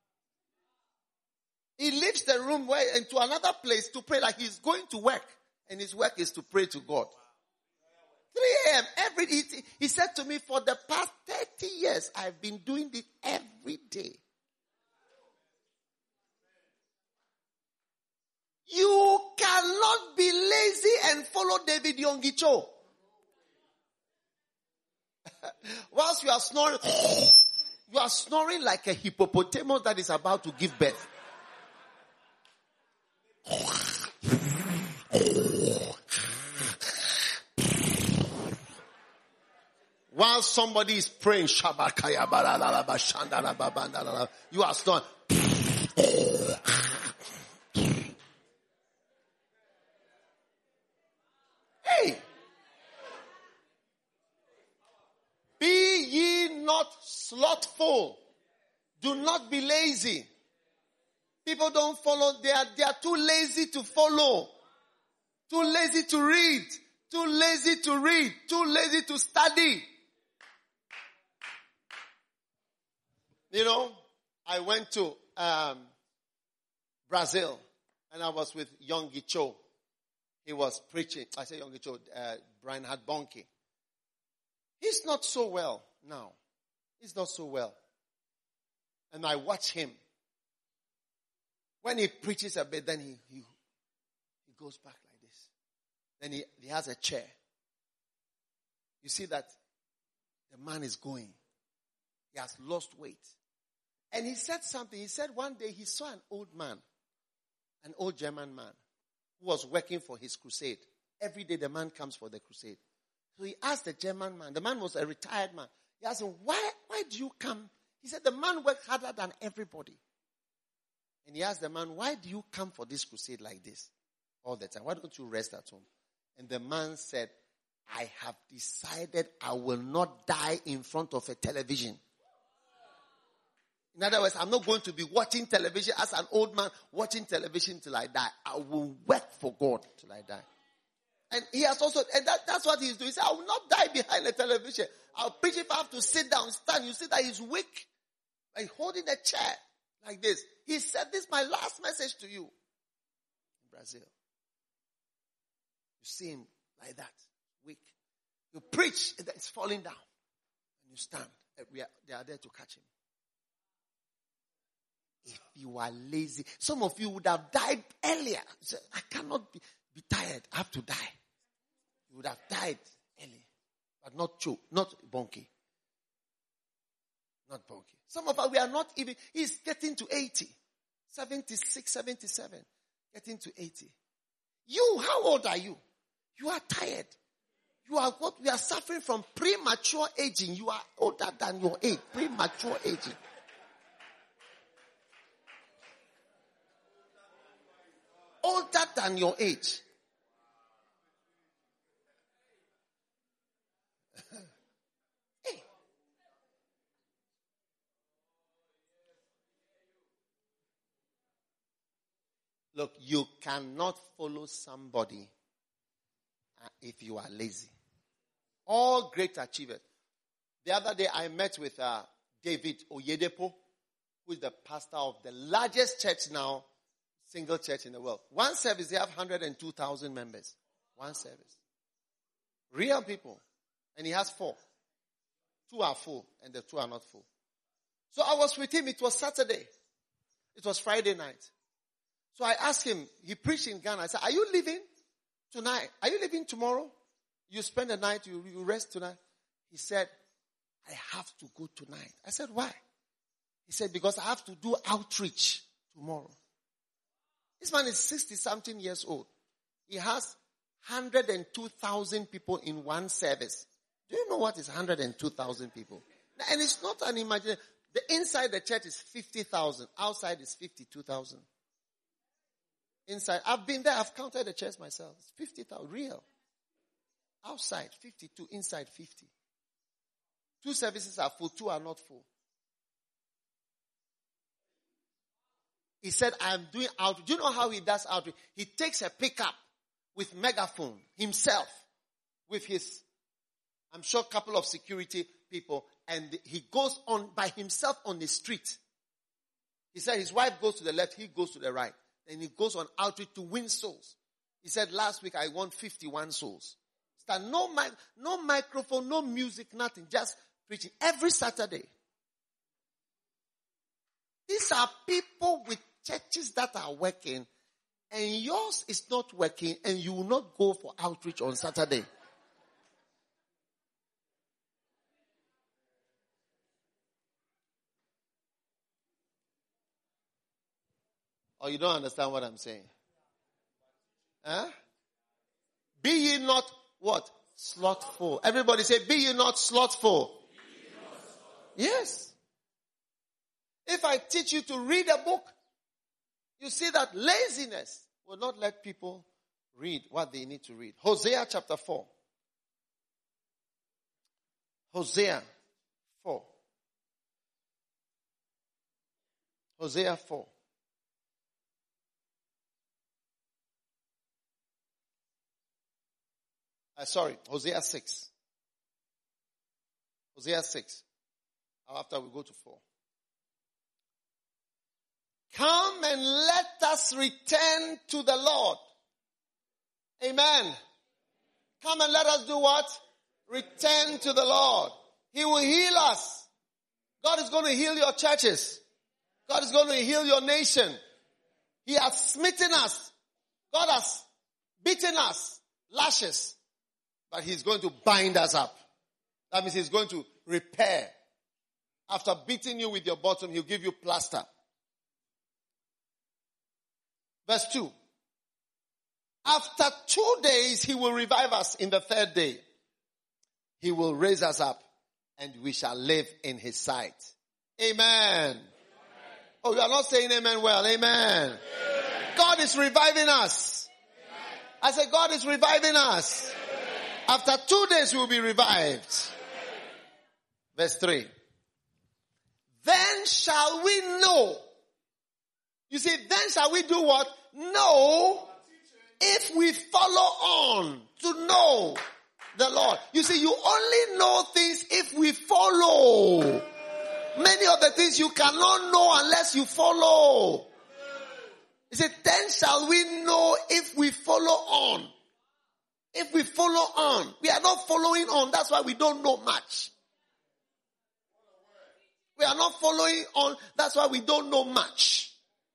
He leaves the room into another place to pray, like he's going to work, and his work is to pray to God. 3 a.m. He said to me, for the past 30 years, I've been doing it every day. You cannot be lazy and follow David Yongicho. Whilst you are snoring like a hippopotamus that is about to give birth. While somebody is praying, you are snoring. Hey! Be ye not slothful. Do not be lazy. People don't follow. They are too lazy to follow. Too lazy to read. Too lazy to read. Too lazy to study. You know, I went to Brazil and I was with Yonggi Cho. He was preaching. I say Yonggi Cho, Reinhard Bonnke. He's not so well now. He's not so well. And I watch him. When he preaches a bit, then he goes back like this. Then he has a chair. You see that the man is going. He has lost weight. And he said something. He said one day he saw an old man, an old German man, who was working for his crusade. Every day the man comes for the crusade. So he asked the German man, the man was a retired man. He asked him, why do you come? He said, the man works harder than everybody. And he asked the man, why do you come for this crusade like this all the time? Why don't you rest at home? And the man said, I have decided I will not die in front of a television. In other words, I'm not going to be watching television as an old man, watching television till I die. I will work for God till I die. And he has also, and that's what he's doing. He said, I will not die behind the television. I'll preach if I have to sit down, stand. You see that he's weak. Like holding a chair like this. He said, this is my last message to you. In Brazil. You see him like that. Weak. You preach, and it's falling down. And you stand. They are there to catch him. If you are lazy, some of you would have died earlier. You say, I cannot be tired. I have to die. You would have died early. But not Bonnke. Not Bonnke. Some of us, we are not even, he's getting to 80. 76, 77. Getting to 80. You, how old are you? You are tired. You are what? We are suffering from premature aging. You are older than your age. Premature aging. Older than your age. Hey. Look, you cannot follow somebody if you are lazy. All great achievers. The other day I met with David Oyedepo, who is the pastor of the largest church now, single church in the world. One service, they have 102,000 members. One service. Real people. And he has 4. 2 are full and the 2 are not full. So I was with him. It was Saturday. It was Friday night. So I asked him, he preached in Ghana. I said, are you leaving tonight? Are you leaving tomorrow? You spend the night, you rest tonight? He said, I have to go tonight. I said, why? He said, because I have to do outreach tomorrow. This man is 60-something years old. He has 102,000 people in one service. Do you know what is 102,000 people? And it's not an imagination. The inside the church is 50,000. Outside is 52,000. Inside, I've been there. I've counted the church myself. It's 50,000. Real. Outside, 52. Inside, 50. 2 services are full. 2 are not full. He said, I'm doing outreach. Do you know how he does outreach? He takes a pickup with megaphone himself with his, I'm sure, couple of security people, and he goes on by himself on the street. He said his wife goes to the left, he goes to the right. And he goes on outreach to win souls. He said last week I won 51 souls. No microphone, no music, nothing. Just preaching every Saturday. These are people with churches that are working, and yours is not working, and you will not go for outreach on Saturday. Or you don't understand what I'm saying? Huh? Be ye not what? Slothful. Everybody say, be ye not slothful. Yes. If I teach you to read a book, you see that laziness will not let people read what they need to read. Hosea chapter 4. Hosea 4. Hosea 4. Hosea 6. Hosea 6. After we go to 4. Come and let us return to the Lord. Amen. Come and let us do what? Return to the Lord. He will heal us. God is going to heal your churches. God is going to heal your nation. He has smitten us. God has beaten us. Lashes. But He's going to bind us up. That means He's going to repair. After beating you with your bottom, He'll give you plaster. Verse 2. After 2 days, He will revive us. In the 3rd day, He will raise us up, and we shall live in His sight. Amen. Oh, you are not saying amen well. Amen. God is reviving us. I said, God is reviving us. After 2 days, we will be revived. Verse 3. Then shall we know. You see, then shall we do what? Know if we follow on to know the Lord. You see, you only know things if we follow. Many of the things you cannot know unless you follow. He said, then shall we know if we follow on. If we follow on. We are not following on. That's why we don't know much. We are not following on. That's why we don't know much.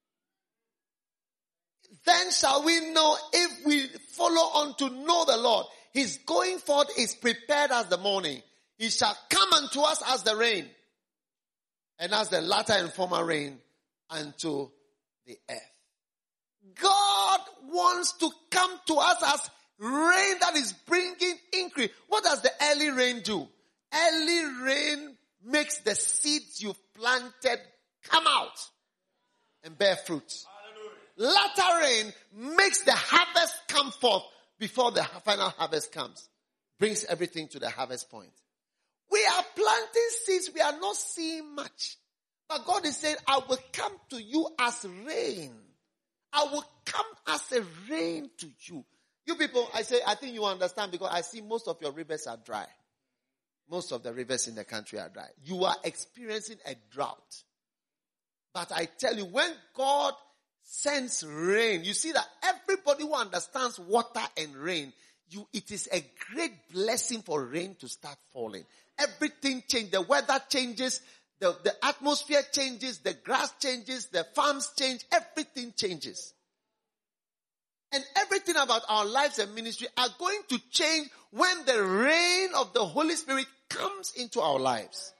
Then shall we know if we follow on to know the Lord. His going forth is prepared as the morning. He shall come unto us as the rain. And as the latter and former rain unto the earth. God wants to come to us as rain that is bringing increase. What does the early rain do? Early rain makes the seeds you've planted come out and bear fruit. Latter rain makes the harvest come forth before the final harvest comes. Brings everything to the harvest point. We are planting seeds. We are not seeing much. But God is saying, I will come to you as rain. I will come as a rain to you. You people, I think you understand because I see most of your rivers are dry. Most of the rivers in the country are dry. You are experiencing a drought. But I tell you, when God sends rain, you see that everybody who understands water and rain, it is a great blessing for rain to start falling. Everything changes. The weather changes. The atmosphere changes. The grass changes. The farms change. Everything changes. And everything about our lives and ministry are going to change when the rain of the Holy Spirit comes into our lives.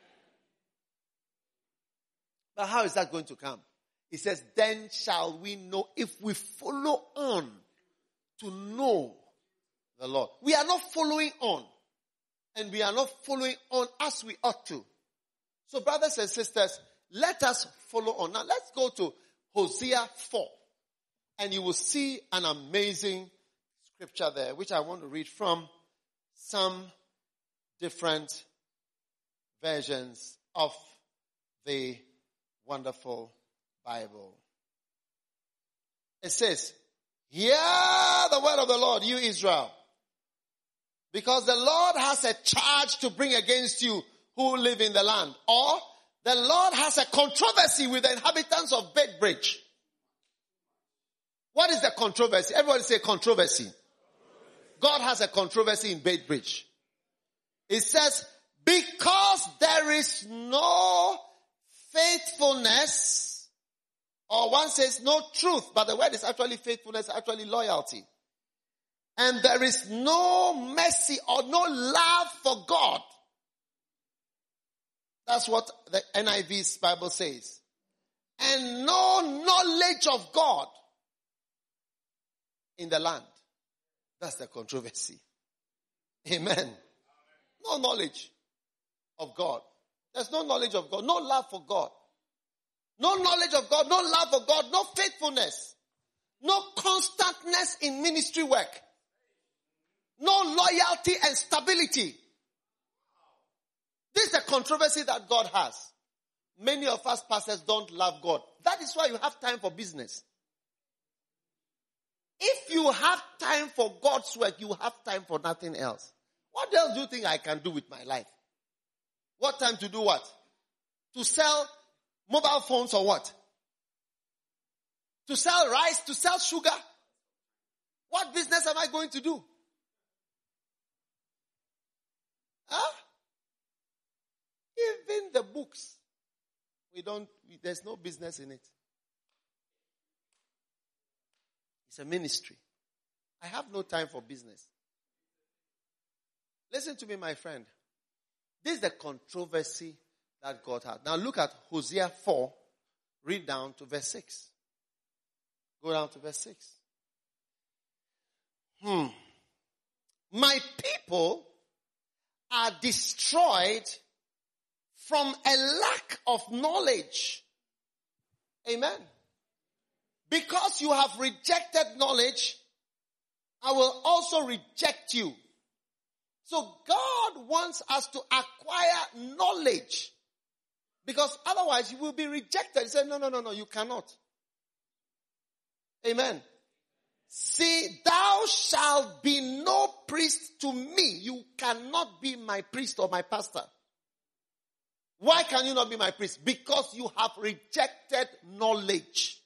But how is that going to come? He says, then shall we know if we follow on to know the Lord. We are not following on. and we are not following on as we ought to. So brothers and sisters, let us follow on. Now let's go to Hosea 4. And you will see an amazing scripture there, which I want to read from some different versions of the wonderful Bible. It says, hear the word of the Lord, you Israel, because the Lord has a charge to bring against you who live in the land. Or the Lord has a controversy with the inhabitants of Bethbridge. What is the controversy? Everybody say controversy. God has a controversy in Bethbridge. It says, because there is no faithfulness, or one says no truth, but the word is actually faithfulness, actually loyalty. And there is no mercy or no love for God. That's what the NIV's Bible says. And no knowledge of God in the land. That's the controversy. Amen. No knowledge of God. There's no knowledge of God. No love for God. No knowledge of God. No love for God. No faithfulness. No constantness in ministry work. No loyalty and stability. This is the controversy that God has. Many of us pastors don't love God. That is why you have time for business. If you have time for God's work, you have time for nothing else. What else do you think I can do with my life? What time to do what? To sell mobile phones or what? To sell rice, to sell sugar? What business am I going to do? Huh? Even the books, there's no business in it. It's a ministry. I have no time for business. Listen to me, my friend. This is the controversy that God had. Now look at Hosea 4. Read down to verse 6. Go down to verse 6. My people are destroyed from a lack of knowledge. Amen. Because you have rejected knowledge, I will also reject you. So God wants us to acquire knowledge. Because otherwise you will be rejected. He said, no, you cannot. Amen. See, thou shalt be no priest to me. You cannot be my priest or my pastor. Why can you not be my priest? Because you have rejected knowledge.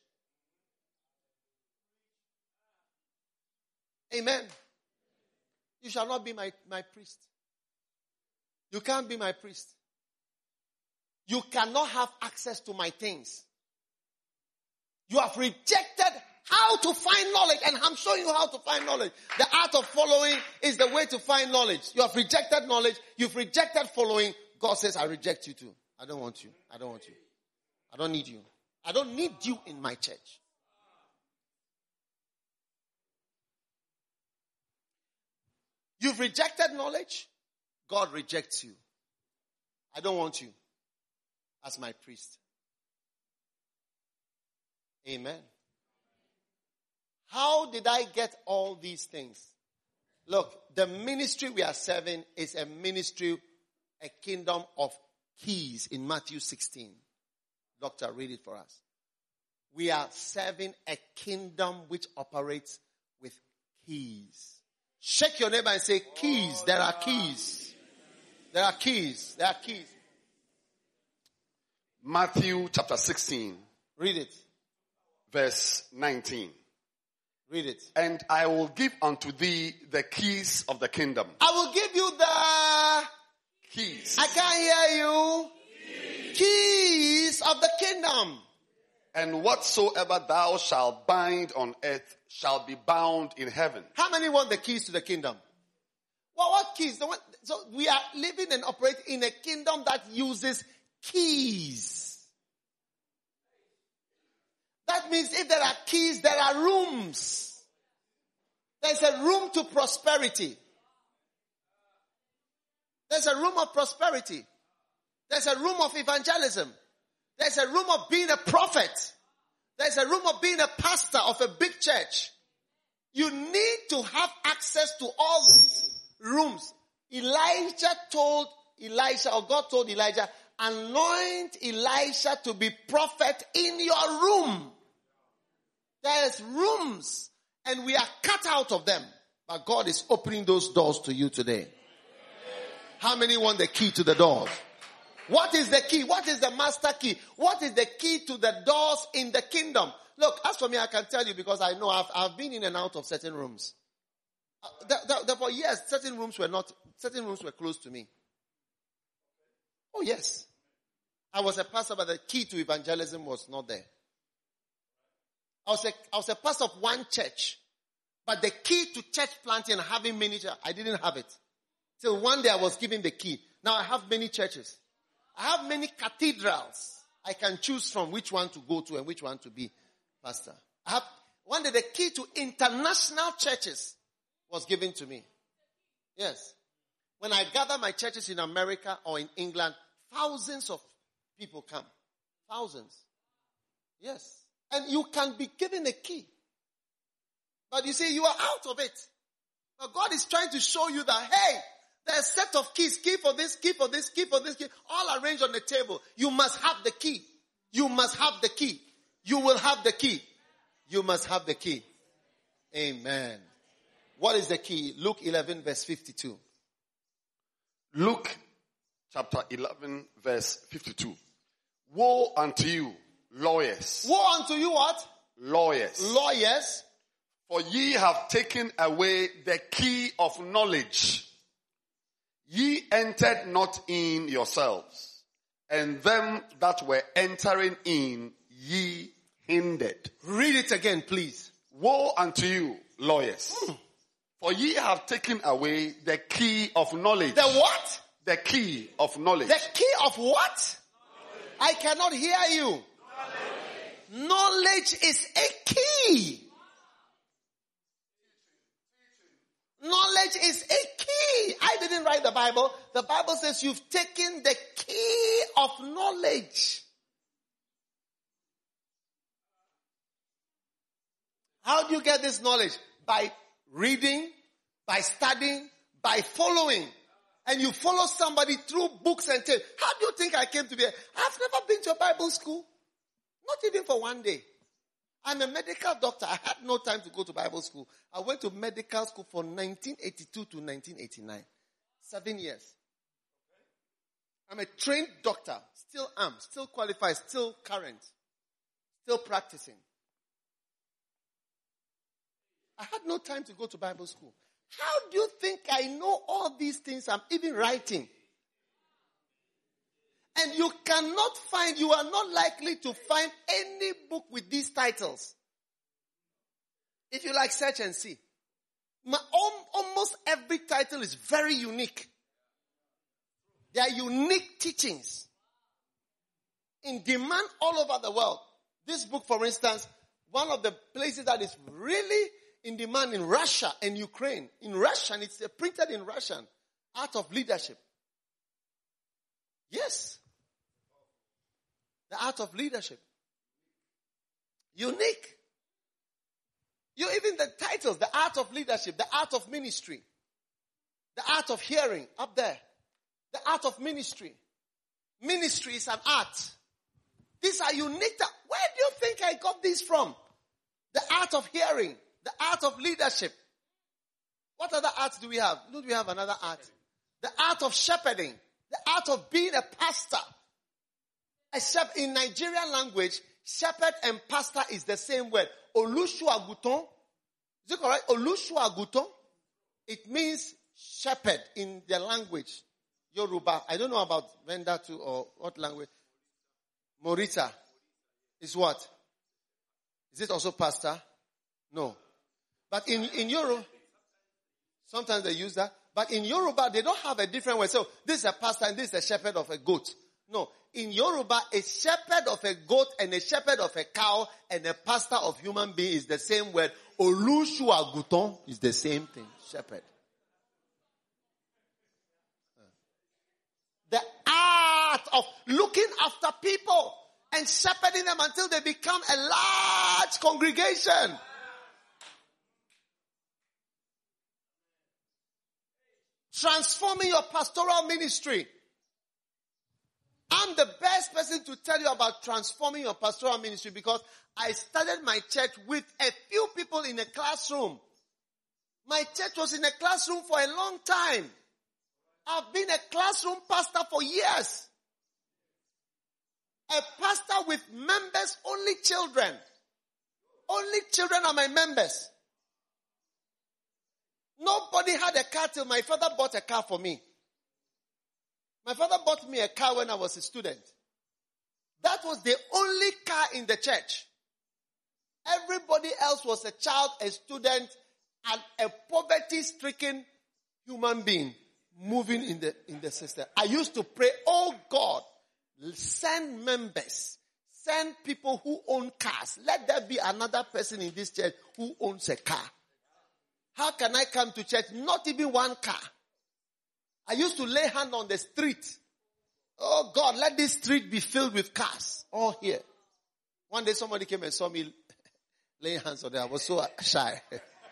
Amen. You shall not be my priest. You can't be my priest. You cannot have access to my things. You have rejected how to find knowledge, and I'm showing you how to find knowledge. The art of following is the way to find knowledge. You have rejected knowledge. You've rejected following. God says, I reject you too. I don't want you. I don't want you. I don't need you. I don't need you in my church. You've rejected knowledge. God rejects you. I don't want you as my priest. Amen. How did I get all these things? Look, the ministry we are serving is a ministry, a kingdom of keys in Matthew 16. Doctor, read it for us. We are serving a kingdom which operates with keys. Shake your neighbor and say, keys. There are keys. There are keys. There are keys. Matthew chapter 16. Read it. Verse 19. Read it. And I will give unto thee the keys of the kingdom. I will give you the keys. I can't hear you. Keys of the kingdom. And whatsoever thou shalt bind on earth shall be bound in heaven. How many want the keys to the kingdom? Well, what keys? So we are living and operating in a kingdom that uses keys. That means if there are keys, there are rooms. There's a room to prosperity. There's a room of prosperity. There's a room of evangelism. There's a room of being a prophet. There's a room of being a pastor of a big church. You need to have access to all these rooms. Elijah told Elisha, or God told Elijah, anoint Elisha to be prophet in your room. There's rooms, and we are cut out of them. But God is opening those doors to you today. How many want the key to the doors? What is the key? What is the master key? What is the key to the doors in the kingdom? Look, as for me, I can tell you because I know I've been in and out of certain rooms. For years, certain rooms were closed to me. Oh yes. I was a pastor, but the key to evangelism was not there. I was a pastor of one church, but the key to church planting and having many churches, I didn't have it. Till one day I was given the key. Now I have many churches. I have many cathedrals. I can choose from which one to go to and which one to be pastor. I have one day the key to international churches was given to me. Yes. When I gather my churches in America or in England, thousands of people come. Thousands. Yes. And you can be given a key. But you see, you are out of it. But God is trying to show you that, hey, there's a set of keys. Key for this, key for this, key for this, key. All arranged on the table. You must have the key. You must have the key. You will have the key. You must have the key. Amen. What is the key? Luke 11 verse 52. Luke chapter 11 verse 52. Woe unto you, lawyers. Woe unto you what? Lawyers. Lawyers. For ye have taken away the key of knowledge. Ye entered not in yourselves, and them that were entering in ye hindered. Read it again, please. Woe unto you, lawyers. For ye have taken away the key of knowledge. The what? The key of knowledge. The key of what? Knowledge. I cannot hear you. Knowledge is a key. Knowledge is a key. I didn't write the Bible. The Bible says you've taken the key of knowledge. How do you get this knowledge? By reading, by studying, by following. And you follow somebody through books and tapes. How do you think I came to be? I've never been to a Bible school. Not even for one day. I'm a medical doctor. I had no time to go to Bible school. I went to medical school from 1982 to 1989. 7 years. I'm a trained doctor. Still am. Still qualified. Still current. Still practicing. I had no time to go to Bible school. How do you think I know all these things I'm even writing? And you are not likely to find any book with these titles. If you like, search and see. Almost every title is very unique. They are unique teachings. In demand all over the world. This book, for instance, one of the places that is really in demand in Russia and Ukraine. In Russian, it's printed in Russian. Art of Leadership. Yes. The art of leadership. Unique. Even the titles, the art of leadership, the art of ministry, the art of hearing, up there. The art of ministry. Ministry is an art. These are unique. Where do you think I got these from? The art of hearing, the art of leadership. What other arts do we have? Don't we have another art? The art of shepherding, the art of being a pastor. Except in Nigerian language, shepherd and pastor is the same word. Olusuaguton. Is it correct? Olusuaguton. It means shepherd in their language. Yoruba. I don't know about Venda too or what language. Morita is what? Is it also pastor? No. But in Yoruba, sometimes they use that. But in Yoruba, they don't have a different word. So this is a pastor and this is a shepherd of a goat. No. In Yoruba, a shepherd of a goat and a shepherd of a cow and a pastor of human being is the same word. Olusuaguton is the same thing. Shepherd. after people and shepherding them until they become a large congregation. Transforming your pastoral ministry. I'm the best person to tell you about transforming your pastoral ministry because I started my church with a few people in a classroom. My church was in a classroom for a long time. I've been a classroom pastor for years. A pastor with members, only children. Only children are my members. Nobody had a car till my father bought a car for me. My father bought me a car when I was a student. That was the only car in the church. Everybody else was a child, a student, and a poverty-stricken human being moving in the system. I used to pray, oh God, send members, send people who own cars. Let there be another person in this church who owns a car. How can I come to church? Not even one car. I used to lay hand on the street. Oh God, let this street be filled with cars. All here. One day somebody came and saw me laying hands on them. I was so shy.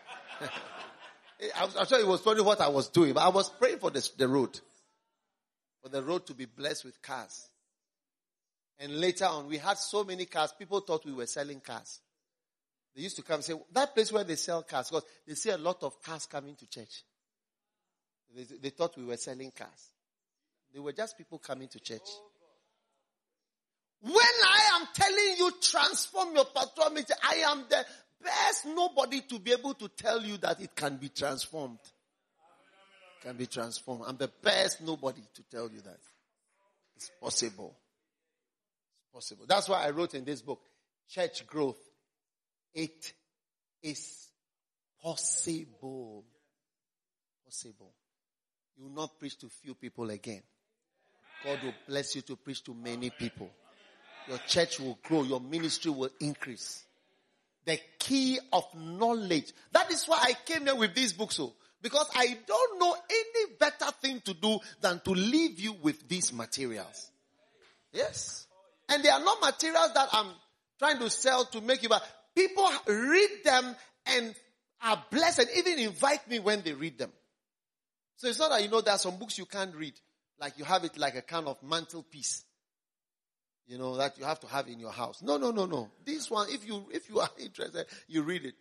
I'm sure it was funny what I was doing, but I was praying for the road. For the road to be blessed with cars. And later on, we had so many cars, people thought we were selling cars. They used to come and say, that place where they sell cars, because they see a lot of cars coming to church. They thought we were selling cars. They were just people coming to church. When I am telling you transform your pastoral ministry, I am the best nobody to be able to tell you that it can be transformed. It can be transformed. I'm the best nobody to tell you that. It's possible. It's possible. That's why I wrote in this book, Church Growth. It is possible. Possible. You will not preach to few people again. God will bless you to preach to many people. Your church will grow. Your ministry will increase. The key of knowledge. That is why I came here with these books. Because I don't know any better thing to do than to leave you with these materials. Yes. And they are not materials that I'm trying to sell to make you, but people read them and are blessed and even invite me when they read them. So it's not that, there are some books you can't read. Like you have it like a kind of mantelpiece. That you have to have in your house. No. This one, if you are interested, you read it.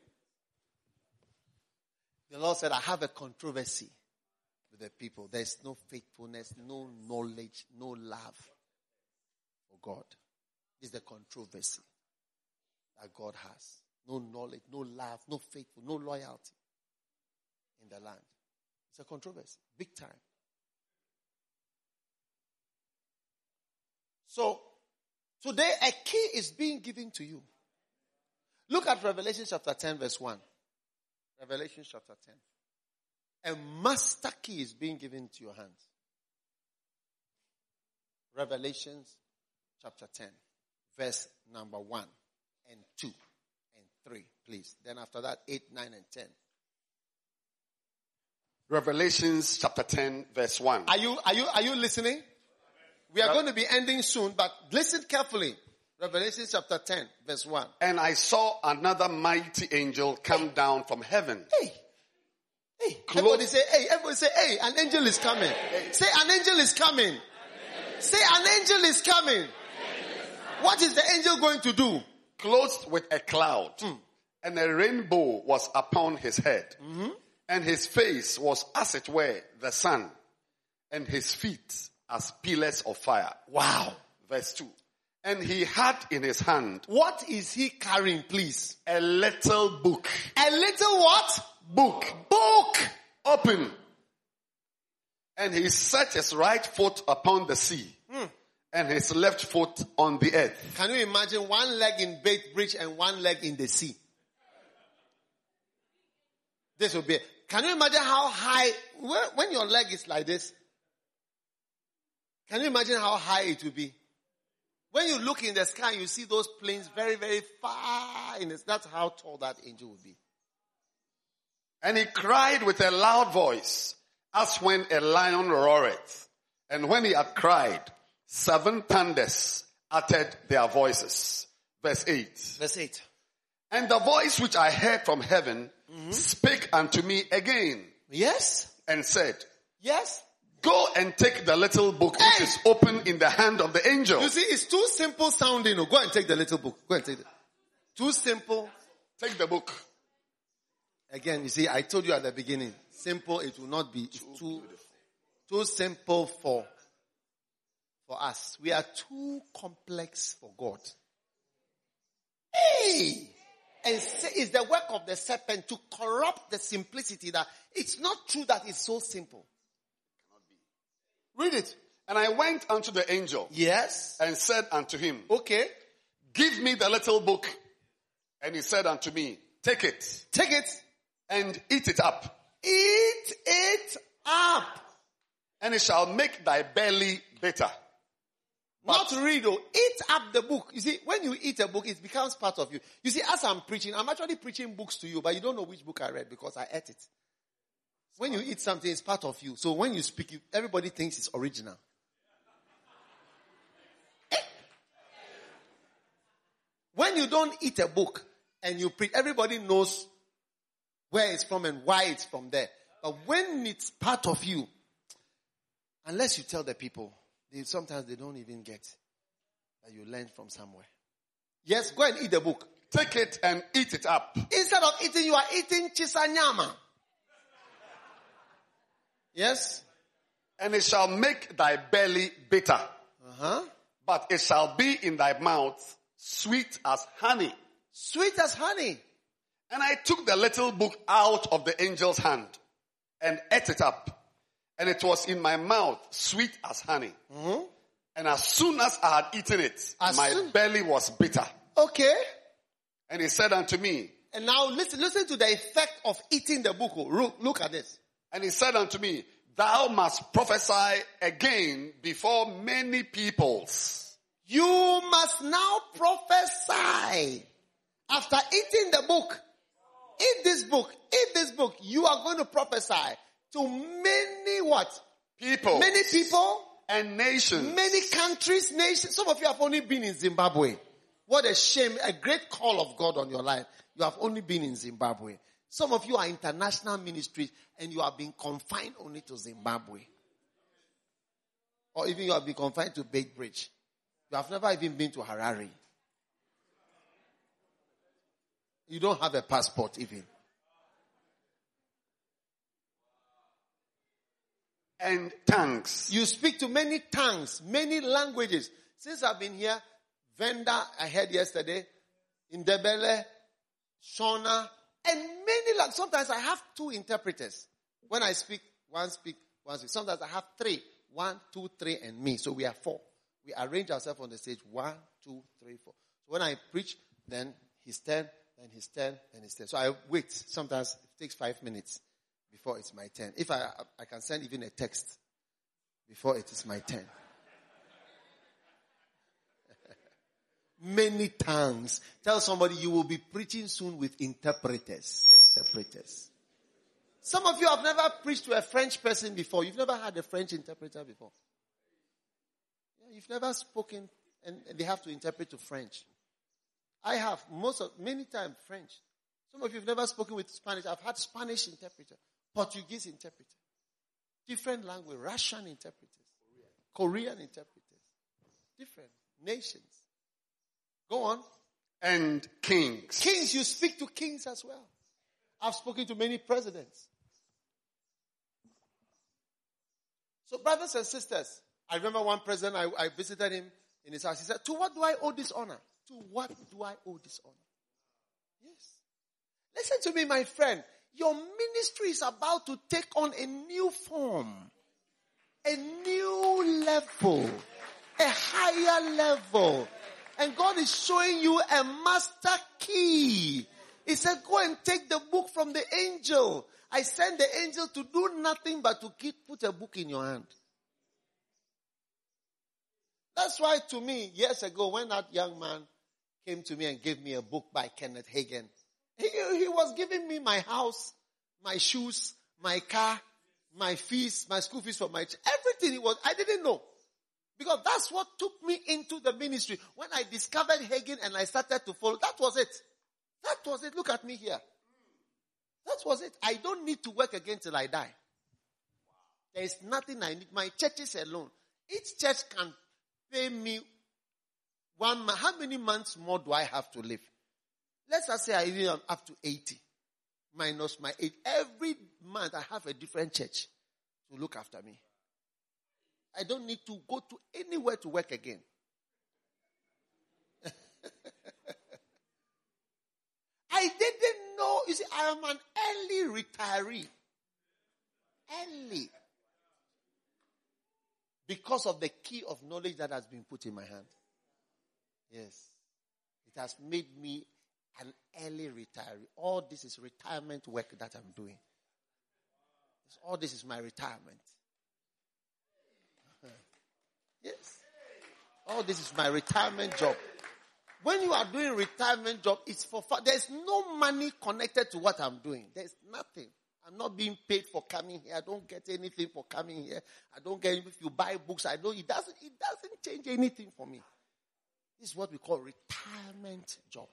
The Lord said, I have a controversy with the people. There's no faithfulness, no knowledge, no love for God. This is the controversy that God has. No knowledge, no love, no faithfulness, no loyalty in the land. It's a controversy. Big time. So, today a key is being given to you. Look at Revelation chapter 10 verse 1. Revelation chapter 10. A master key is being given to your hands. Revelation chapter 10 verse number 1 and 2 and 3, please. Then after that, 8, 9 and 10. Revelations chapter 10 verse 1. Are you listening? We are going to be ending soon, but listen carefully. Revelation chapter 10 verse 1. And I saw another mighty angel come down from heaven. Hey. Everybody say, hey. Everybody say, hey, an angel is coming. Hey. Say, an angel is coming. Say, an angel is coming. What is the angel going to do? Clothed with a cloud, and a rainbow was upon his head. Mm-hmm. And his face was as it were the sun, and his feet as pillars of fire. Wow. Verse 2. And he had in his hand. What is he carrying, please? A little book. A little what? Book. Book. Open. And he set his right foot upon the sea. And his left foot on the earth. Can you imagine one leg in Beit Bridge and one leg in the sea? This will be. Can you imagine how high, when your leg is like this? Can you imagine how high it will be? When you look in the sky, you see those planes very, very far in it. That's how tall that angel will be. And he cried with a loud voice, as when a lion roareth. And when he had cried, 7 thunders uttered their voices. Verse 8. Verse 8. And the voice which I heard from heaven spake unto me again. Yes. And said, Yes. Go and take the little book which is open in the hand of the angel. You see, it's too simple sounding. Go and take the little book. Go and take it. Too simple. Take the book. Again, you see, I told you at the beginning, simple it will not be. It's too simple for us. We are too complex for God. Hey! And it's the work of the serpent to corrupt the simplicity that it's not true that it's so simple. Read it. And I went unto the angel. Yes. And said unto him, Okay. Give me the little book. And he said unto me, Take it. Take it. And eat it up. Eat it up. And it shall make thy belly bitter. Not read, eat up the book. You see, when you eat a book, it becomes part of you. You see, as I'm preaching, I'm actually preaching books to you, but you don't know which book I read because I ate it. When you eat something, it's part of you. So when you speak, everybody thinks it's original. When you don't eat a book and you preach, everybody knows where it's from and why it's from there. But when it's part of you, unless you tell the people, sometimes they don't even get that you learned from somewhere. Yes, go and eat the book. Take it and eat it up. Instead of eating, you are eating chisanyama. Yes? And it shall make thy belly bitter. But it shall be in thy mouth sweet as honey. Sweet as honey. And I took the little book out of the angel's hand and ate it up. And it was in my mouth sweet as honey. And as soon as I had eaten it, my belly was bitter. Okay. And he said unto me. And now listen to the effect of eating the book. Look at this. And he said unto me, Thou must prophesy again before many peoples. You must now prophesy. After eating the book, eat this book, you are going to prophesy to many what? People. Many people. And nations. Many countries, nations. Some of you have only been in Zimbabwe. What a shame. A great call of God on your life. You have only been in Zimbabwe. Some of you are international ministries and you have been confined only to Zimbabwe. Or even you have been confined to Beit Bridge. You have never even been to Harare. You don't have a passport even. And tongues. You speak to many tongues, many languages. Since I've been here, Venda, I heard yesterday, Ndebele, Shona, and many languages. Sometimes I have 2 interpreters. When I speak, one speak. Sometimes I have 3. 1, 2, 3, and me. So we are 4. We arrange ourselves on the stage. 1, 2, 3, 4. So when I preach, then his turn, then his turn, then his turn. So I wait. Sometimes it takes 5 minutes before it's my turn. If I can send even a text before it is my turn. Many tongues. Tell somebody you will be preaching soon with interpreters. Some of you have never preached to a French person before. You've never had a French interpreter before. Yeah, you've never spoken and they have to interpret to French. I have many times French. Some of you have never spoken with Spanish. I've had Spanish interpreter, Portuguese interpreter, different language, Russian interpreters, Korean interpreters, different nations. Go on. And kings. Kings, you speak to kings as well. I've spoken to many presidents. So brothers and sisters, I remember one president, I visited him in his house. He said, to what do I owe this honor? To what do I owe this honor? Yes. Listen to me, my friend. Your ministry is about to take on a new form, a new level, a higher level. And God is showing you a master key. He said, go and take the book from the angel. I sent the angel to do nothing but to put a book in your hand. That's why to me, years ago, when that young man came to me and gave me a book by Kenneth Hagin, he was giving me my house, my shoes, my car, my fees, my school fees for my everything. I didn't know. Because that's what took me into the ministry. When I discovered Hagin and I started to follow, that was it. That was it. Look at me here. That was it. I don't need to work again till I die. There is nothing I need. My churches alone. Each church can pay me 1 month. How many months more do I have to live? Let's just say I live up to 80. Minus my 8. Every month I have a different church to look after me. I don't need to go to anywhere to work again. I didn't know. You see, I am an early retiree. Early. Because of the key of knowledge that has been put in my hand. Yes. It has made me an early retiree. All this is retirement work that I'm doing. All this is my retirement. Yes. All this is my retirement job. When you are doing retirement job, it's for fun. There's no money connected to what I'm doing. There's nothing. I'm not being paid for coming here. I don't get anything for coming here. I don't get, if you buy books, it doesn't change anything for me. This is what we call retirement job.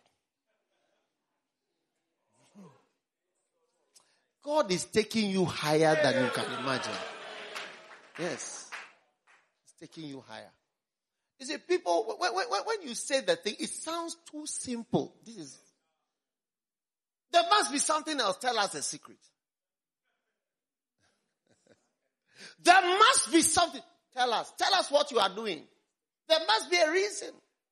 God is taking you higher than you can imagine. Yes. He's taking you higher. You see, people, when you say the thing, it sounds too simple. There must be something else. Tell us a secret. There must be something. Tell us what you are doing. There must be a reason.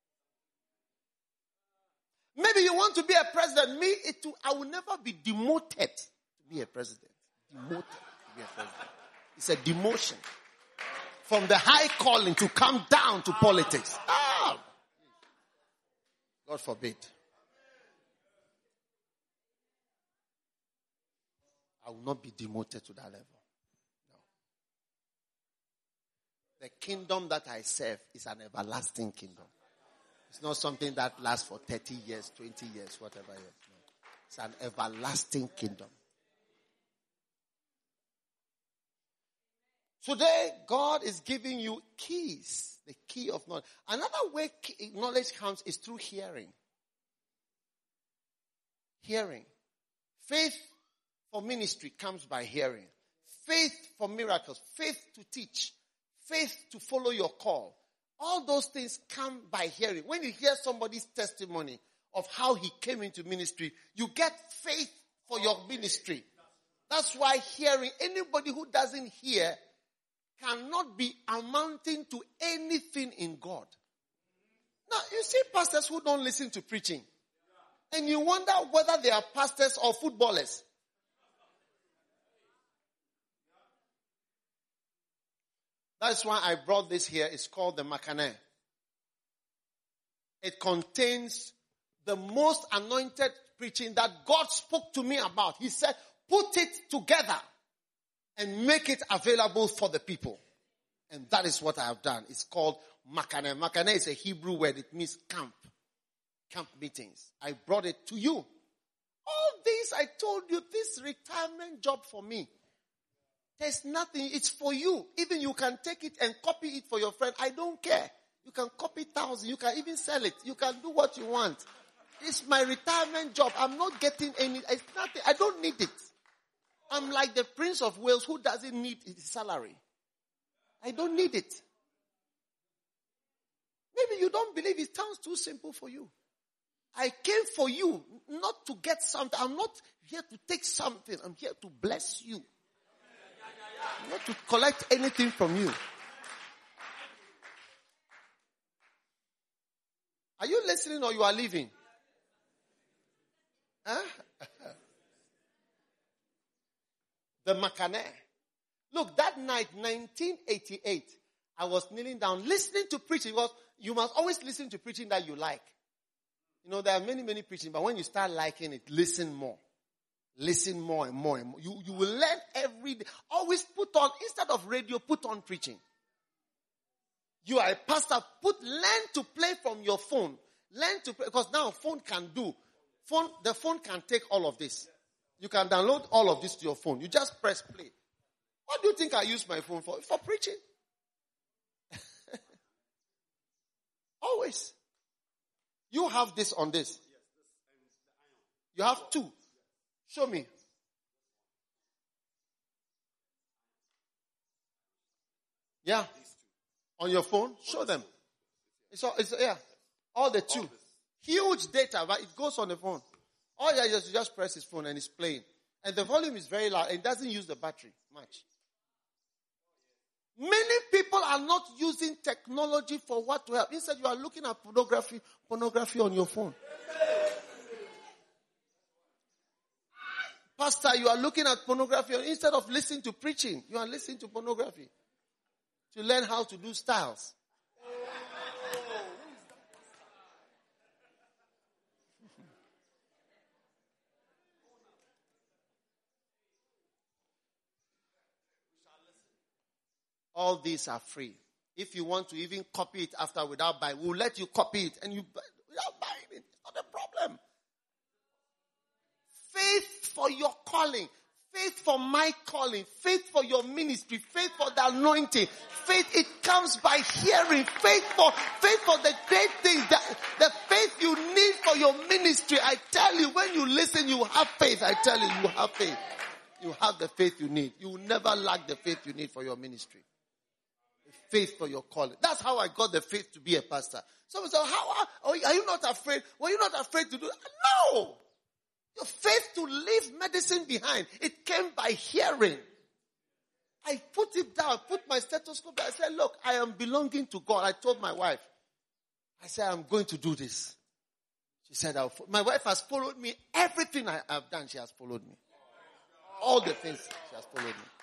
Maybe you want to be a president. I will never be demoted to be a president. Demoted to be a president. It's a demotion. From the high calling to come down to politics. God forbid. I will not be demoted to that level. No. The kingdom that I serve is an everlasting kingdom. It's not something that lasts for 30 years, 20 years, whatever years. No. It's an everlasting kingdom. Today, God is giving you keys, the key of knowledge. Another way knowledge comes is through hearing. Hearing. Faith for ministry comes by hearing. Faith for miracles. Faith to teach. Faith to follow your call. All those things come by hearing. When you hear somebody's testimony of how he came into ministry, you get faith for your ministry. That's why hearing, anybody who doesn't hear cannot be amounting to anything in God. Now, you see pastors who don't listen to preaching. And you wonder whether they are pastors or footballers. That's why I brought this here. It's called the Makaneh. It contains the most anointed preaching that God spoke to me about. He said, put it together and make it available for the people. And that is what I have done. It's called Makaneh. Makaneh is a Hebrew word. It means camp. Camp meetings. I brought it to you. All these, I told you, this retirement job for me. There's nothing. It's for you. Even you can take it and copy it for your friend. I don't care. You can copy 1,000. You can even sell it. You can do what you want. It's my retirement job. I'm not getting any. It's nothing. I don't need it. I'm like the Prince of Wales who doesn't need his salary. I don't need it. Maybe you don't believe it sounds too simple for you. I came for you not to get something. I'm not here to take something. I'm here to bless you. Not to collect anything from you. Are you listening or you are leaving? Huh? The Makaneh. Look, that night, 1988, I was kneeling down, listening to preaching. Because you must always listen to preaching that you like. You know, there are many preaching, but when you start liking it, listen more. Listen more and more and more. You will learn every day. Always put on, instead of radio, put on preaching. You are a pastor, learn to play from your phone. Learn to play, because now phone can do. The phone can take all of this. You can download all of this to your phone. You just press play. What do you think I use my phone for? For preaching. Always. You have this on this. You have two. Show me. Yeah. On your phone? Show them. Yeah. All the two. Huge data, but it goes on the phone. All you just press his phone and it's playing. And the volume is very loud and it doesn't use the battery much. Many people are not using technology for what to help. Instead, you are looking at pornography on your phone. Pastor, you are looking at pornography. Instead of listening to preaching, you are listening to pornography to learn how to do styles. All these are free. If you want to even copy it after without buying, we'll let you copy it and you without buying it. It's not a problem. Faith for your calling. Faith for my calling. Faith for your ministry. Faith for the anointing. Faith, it comes by hearing. Faith for the great things. The faith you need for your ministry. I tell you, when you listen, you have faith. I tell you, you have faith. You have the faith you need. You will never lack the faith you need for your ministry. Faith for your calling. That's how I got the faith to be a pastor. Someone said, are you not afraid? Were you not afraid to do that? No! Your faith to leave medicine behind. It came by hearing. I put it down, put my stethoscope down. I said, look, I am belonging to God. I told my wife. I said, I'm going to do this. She said, my wife has followed me. Everything I have done, she has followed me. All the things, she has followed me.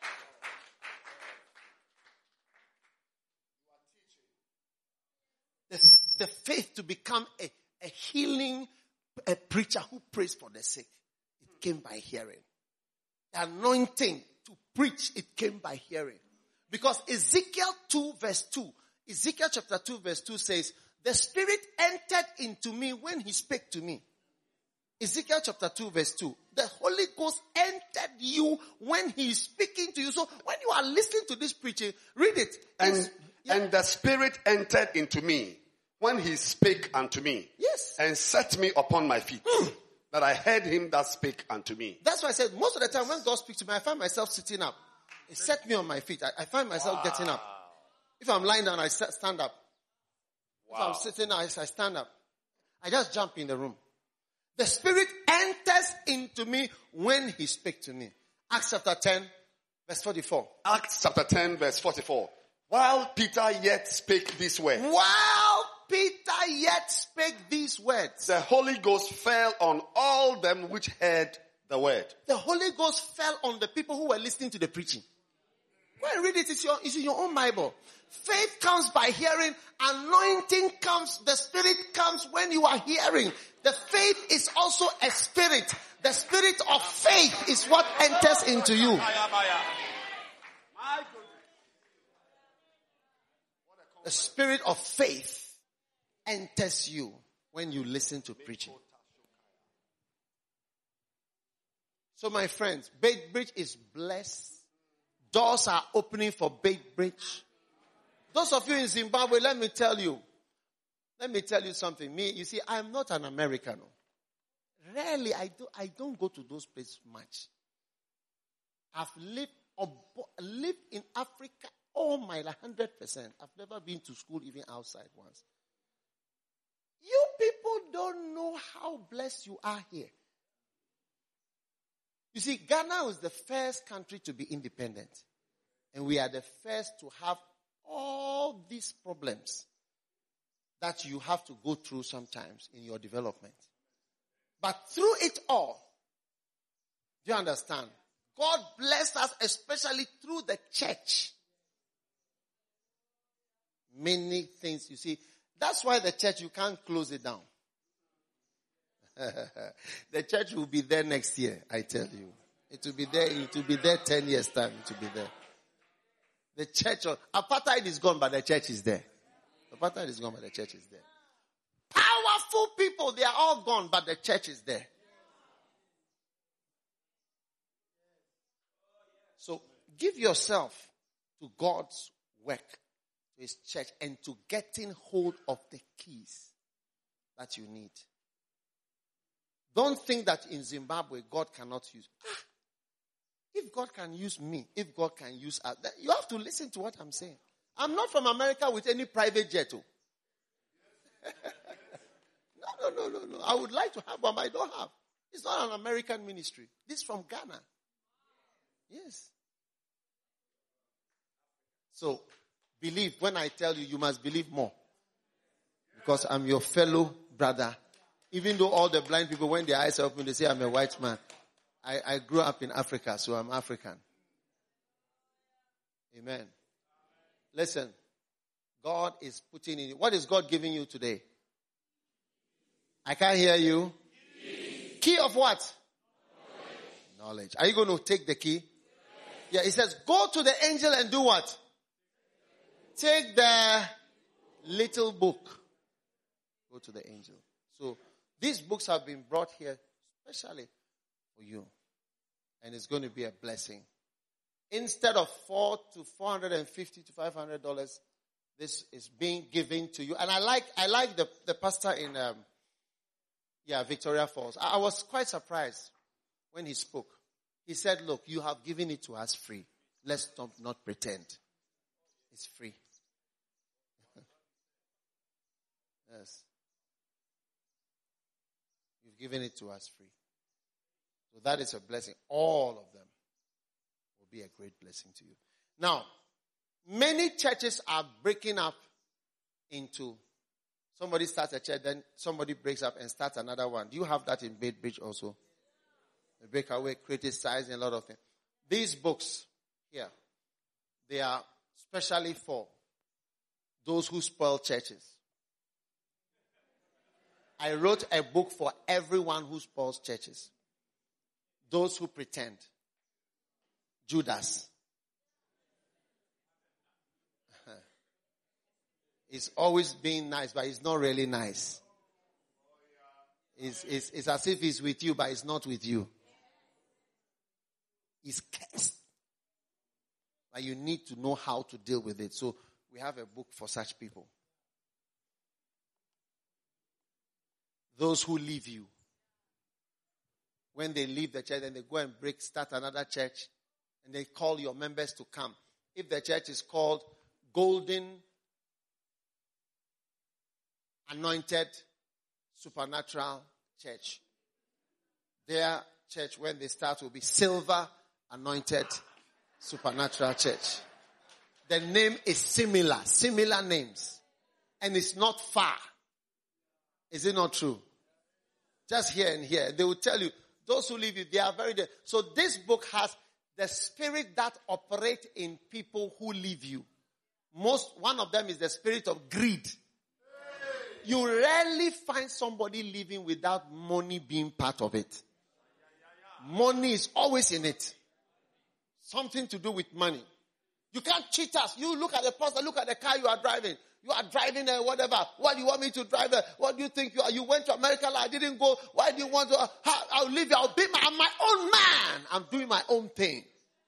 The faith to become a healing a preacher who prays for the sick. It came by hearing. The anointing to preach, it came by hearing. Because Ezekiel 2 verse 2, Ezekiel chapter 2 verse 2 says, the Spirit entered into me when he spake to me. Ezekiel chapter 2 verse 2. The Holy Ghost entered you when he is speaking to you. So when you are listening to this preaching, read it. And the Spirit entered into me when he spake unto me. Yes. And set me upon my feet. That I heard him that spake unto me. That's why I said most of the time when God speaks to me, I find myself sitting up. He set me on my feet. I find myself getting up. If I'm lying down, I stand up. If I'm sitting down, I stand up. I just jump in the room. The Spirit enters into me when he spake to me. Acts chapter 10 verse 44. Acts chapter 10 verse 44. While Peter yet spake these words. While Peter yet spake these words. The Holy Ghost fell on all them which heard the word. The Holy Ghost fell on the people who were listening to the preaching. Go and read it. It's in your own Bible. Faith comes by hearing. Anointing comes. The Spirit comes when you are hearing. The faith is also a spirit. The spirit of faith is what enters into you. The spirit of faith enters you when you listen to preaching. So my friends, Bait Bridge is blessed. Doors are opening for Bait Bridge. Those of you in Zimbabwe, let me tell you something. You see, I'm not an American. Rarely, I don't go to those places much. I've lived in Africa all my 100%. I've never been to school even outside once. You people don't know how blessed you are here. You see, Ghana was the first country to be independent. And we are the first to have all these problems that you have to go through sometimes in your development. But through it all, do you understand? God blessed us especially through the church. Many things, you see. That's why the church, you can't close it down. The church will be there next year, I tell you. It will be there 10 years time. It will be there. The church, apartheid is gone, but the church is there. Apartheid is gone, but the church is there. Powerful people, they are all gone, but the church is there. So give yourself to God's work his church and to getting hold of the keys that you need. Don't think that in Zimbabwe God cannot use. If God can use me, if God can use us, you have to listen to what I'm saying. I'm not from America with any private jet. No. I would like to have one, but I don't have. It's not an American ministry. This is from Ghana. Yes. So, believe. When I tell you, you must believe more. Because I'm your fellow brother. Even though all the blind people, when their eyes are open, they say I'm a white man. I grew up in Africa, so I'm African. Amen. Listen. God is putting in. What is God giving you today? I can't hear you. Key of what? Knowledge. Are you going to take the key? Yeah, he says, go to the angel and do what? Take the little book. Go to the angel. So, these books have been brought here especially for you. And it's going to be a blessing. Instead of $400 to $450 to $500, this is being given to you. And I like the pastor in Victoria Falls. I was quite surprised when he spoke. He said, look, you have given it to us free. Let's not pretend. It's free. Yes. You've given it to us free. So that is a blessing. All of them will be a great blessing to you. Now, many churches are breaking up into, somebody starts a church, then somebody breaks up and starts another one. Do you have that in Bait Bridge also? They break away, criticize, and a lot of things. These books here, they are specially for those who spoil churches. I wrote a book for everyone who spoils churches. Those who pretend. Judas. He's always being nice, but he's not really nice. It's as if he's with you, but he's not with you. He's cursed. But you need to know how to deal with it. So we have a book for such people. Those who leave you. When they leave the church, then they go and start another church. And they call your members to come. If the church is called Golden Anointed Supernatural Church, their church, when they start, will be Silver Anointed Supernatural Church. The name is similar names. And it's not far. Is it not true? Just here and here. They will tell you, those who leave you, they are very dead. So this book has the spirit that operates in people who leave you. One of them is the spirit of greed. You rarely find somebody living without money being part of it. Money is always in it. Something to do with money. You can't cheat us. You look at the pastor, look at the car you are driving. You are driving whatever. What do you want me to drive? What do you think you are? You went to America, I didn't go. Why do you want to? I'll leave you. I'm my own man. I'm doing my own thing.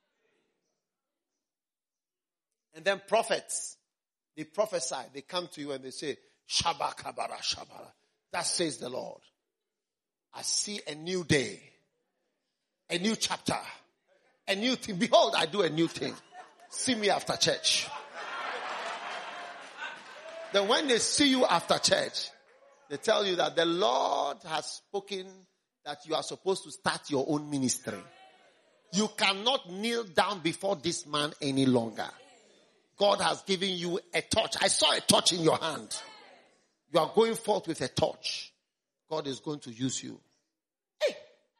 And then prophets, they prophesy. They come to you and they say, Shabbat kabara shabara. That says the Lord. I see a new day. A new chapter. A new thing. Behold, I do a new thing. See me after church. Then when they see you after church, they tell you that the Lord has spoken that you are supposed to start your own ministry. You cannot kneel down before this man any longer. God has given you a torch. I saw a torch in your hand. You are going forth with a torch. God is going to use you. Hey.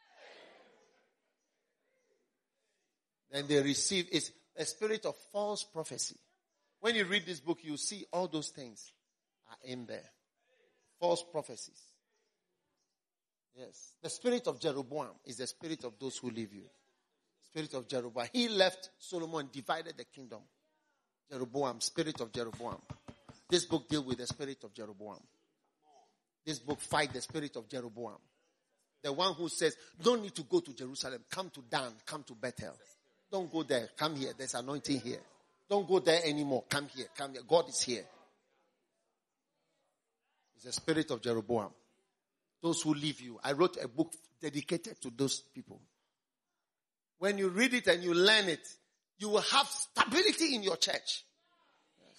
Then they receive a spirit of false prophecy. When you read this book, you see all those things are in there. False prophecies. Yes. The spirit of Jeroboam is the spirit of those who leave you. Spirit of Jeroboam. He left Solomon, divided the kingdom. Jeroboam, spirit of Jeroboam. This book deals with the spirit of Jeroboam. This book fights the spirit of Jeroboam. The one who says, don't need to go to Jerusalem. Come to Dan. Come to Bethel. Don't go there. Come here. There's anointing here. Don't go there anymore. Come here. Come here. God is here. It's the spirit of Jeroboam. Those who leave you. I wrote a book dedicated to those people. When you read it and you learn it, you will have stability in your church. Yes.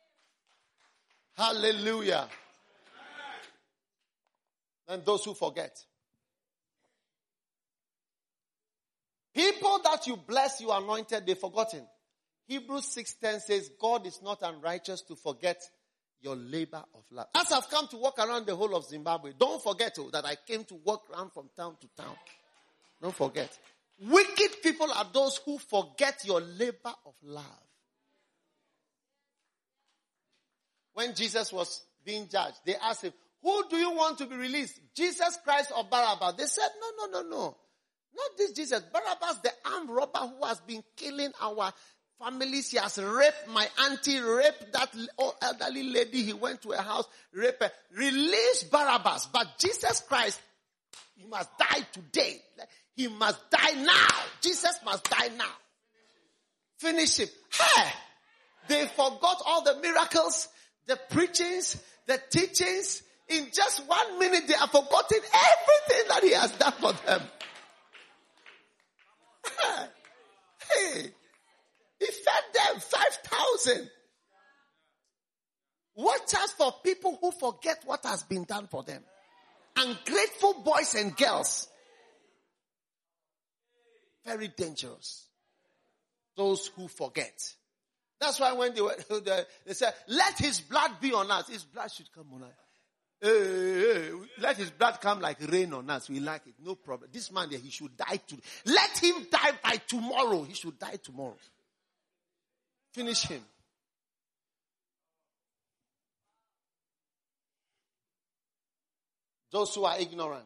Hallelujah. And those who forget. People that you bless, you anointed, they've forgotten. Hebrews 6:10 says, God is not unrighteous to forget your labor of love. As I've come to walk around the whole of Zimbabwe, don't forget that I came to walk around from town to town. Don't forget. Wicked people are those who forget your labor of love. When Jesus was being judged, they asked him, who do you want to be released? Jesus Christ or Barabbas? They said, no. Not this Jesus. Barabbas, the armed robber who has been killing our families. He has raped my auntie, raped that elderly lady. He went to her house, raped her. Release Barabbas. But Jesus Christ, he must die today. He must die now. Jesus must die now. Finish him. Hey! They forgot all the miracles, the preachings, the teachings. In just 1 minute, they have forgotten everything that he has done for them. Hey! He fed them 5,000. Watch out for people who forget what has been done for them. Ungrateful boys and girls. Very dangerous. Those who forget. That's why when they said, let his blood be on us. His blood should come on us. Let his blood come like rain on us. We like it. No problem. This man there, he should die today. Let him die by tomorrow. He should die tomorrow. Finish him. Those who are ignorant.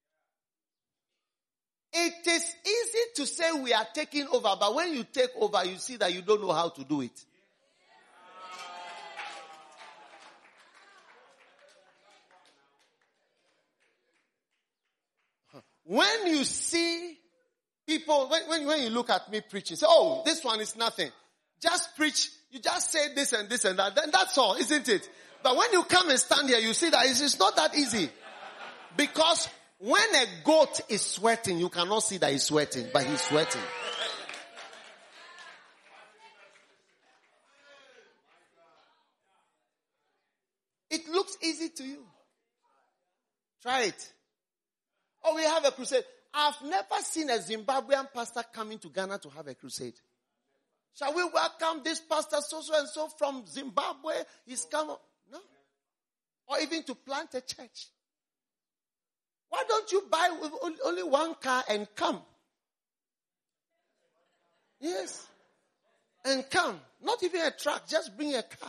It is easy to say we are taking over, but when you take over, you see that you don't know how to do it. When you see people, when you look at me preaching, say, oh, this one is nothing. Just preach. You just say this and this and that. Then that's all, isn't it? But when you come and stand here, you see that it's not that easy. Because when a goat is sweating, you cannot see that he's sweating, but he's sweating. It looks easy to you. Try it. Oh, we have a crusade. I've never seen a Zimbabwean pastor coming to Ghana to have a crusade. Shall we welcome this pastor so and so from Zimbabwe? He's come. No. Or even to plant a church. Why don't you buy with only one car and come? Yes. And come. Not even a truck. Just bring a car.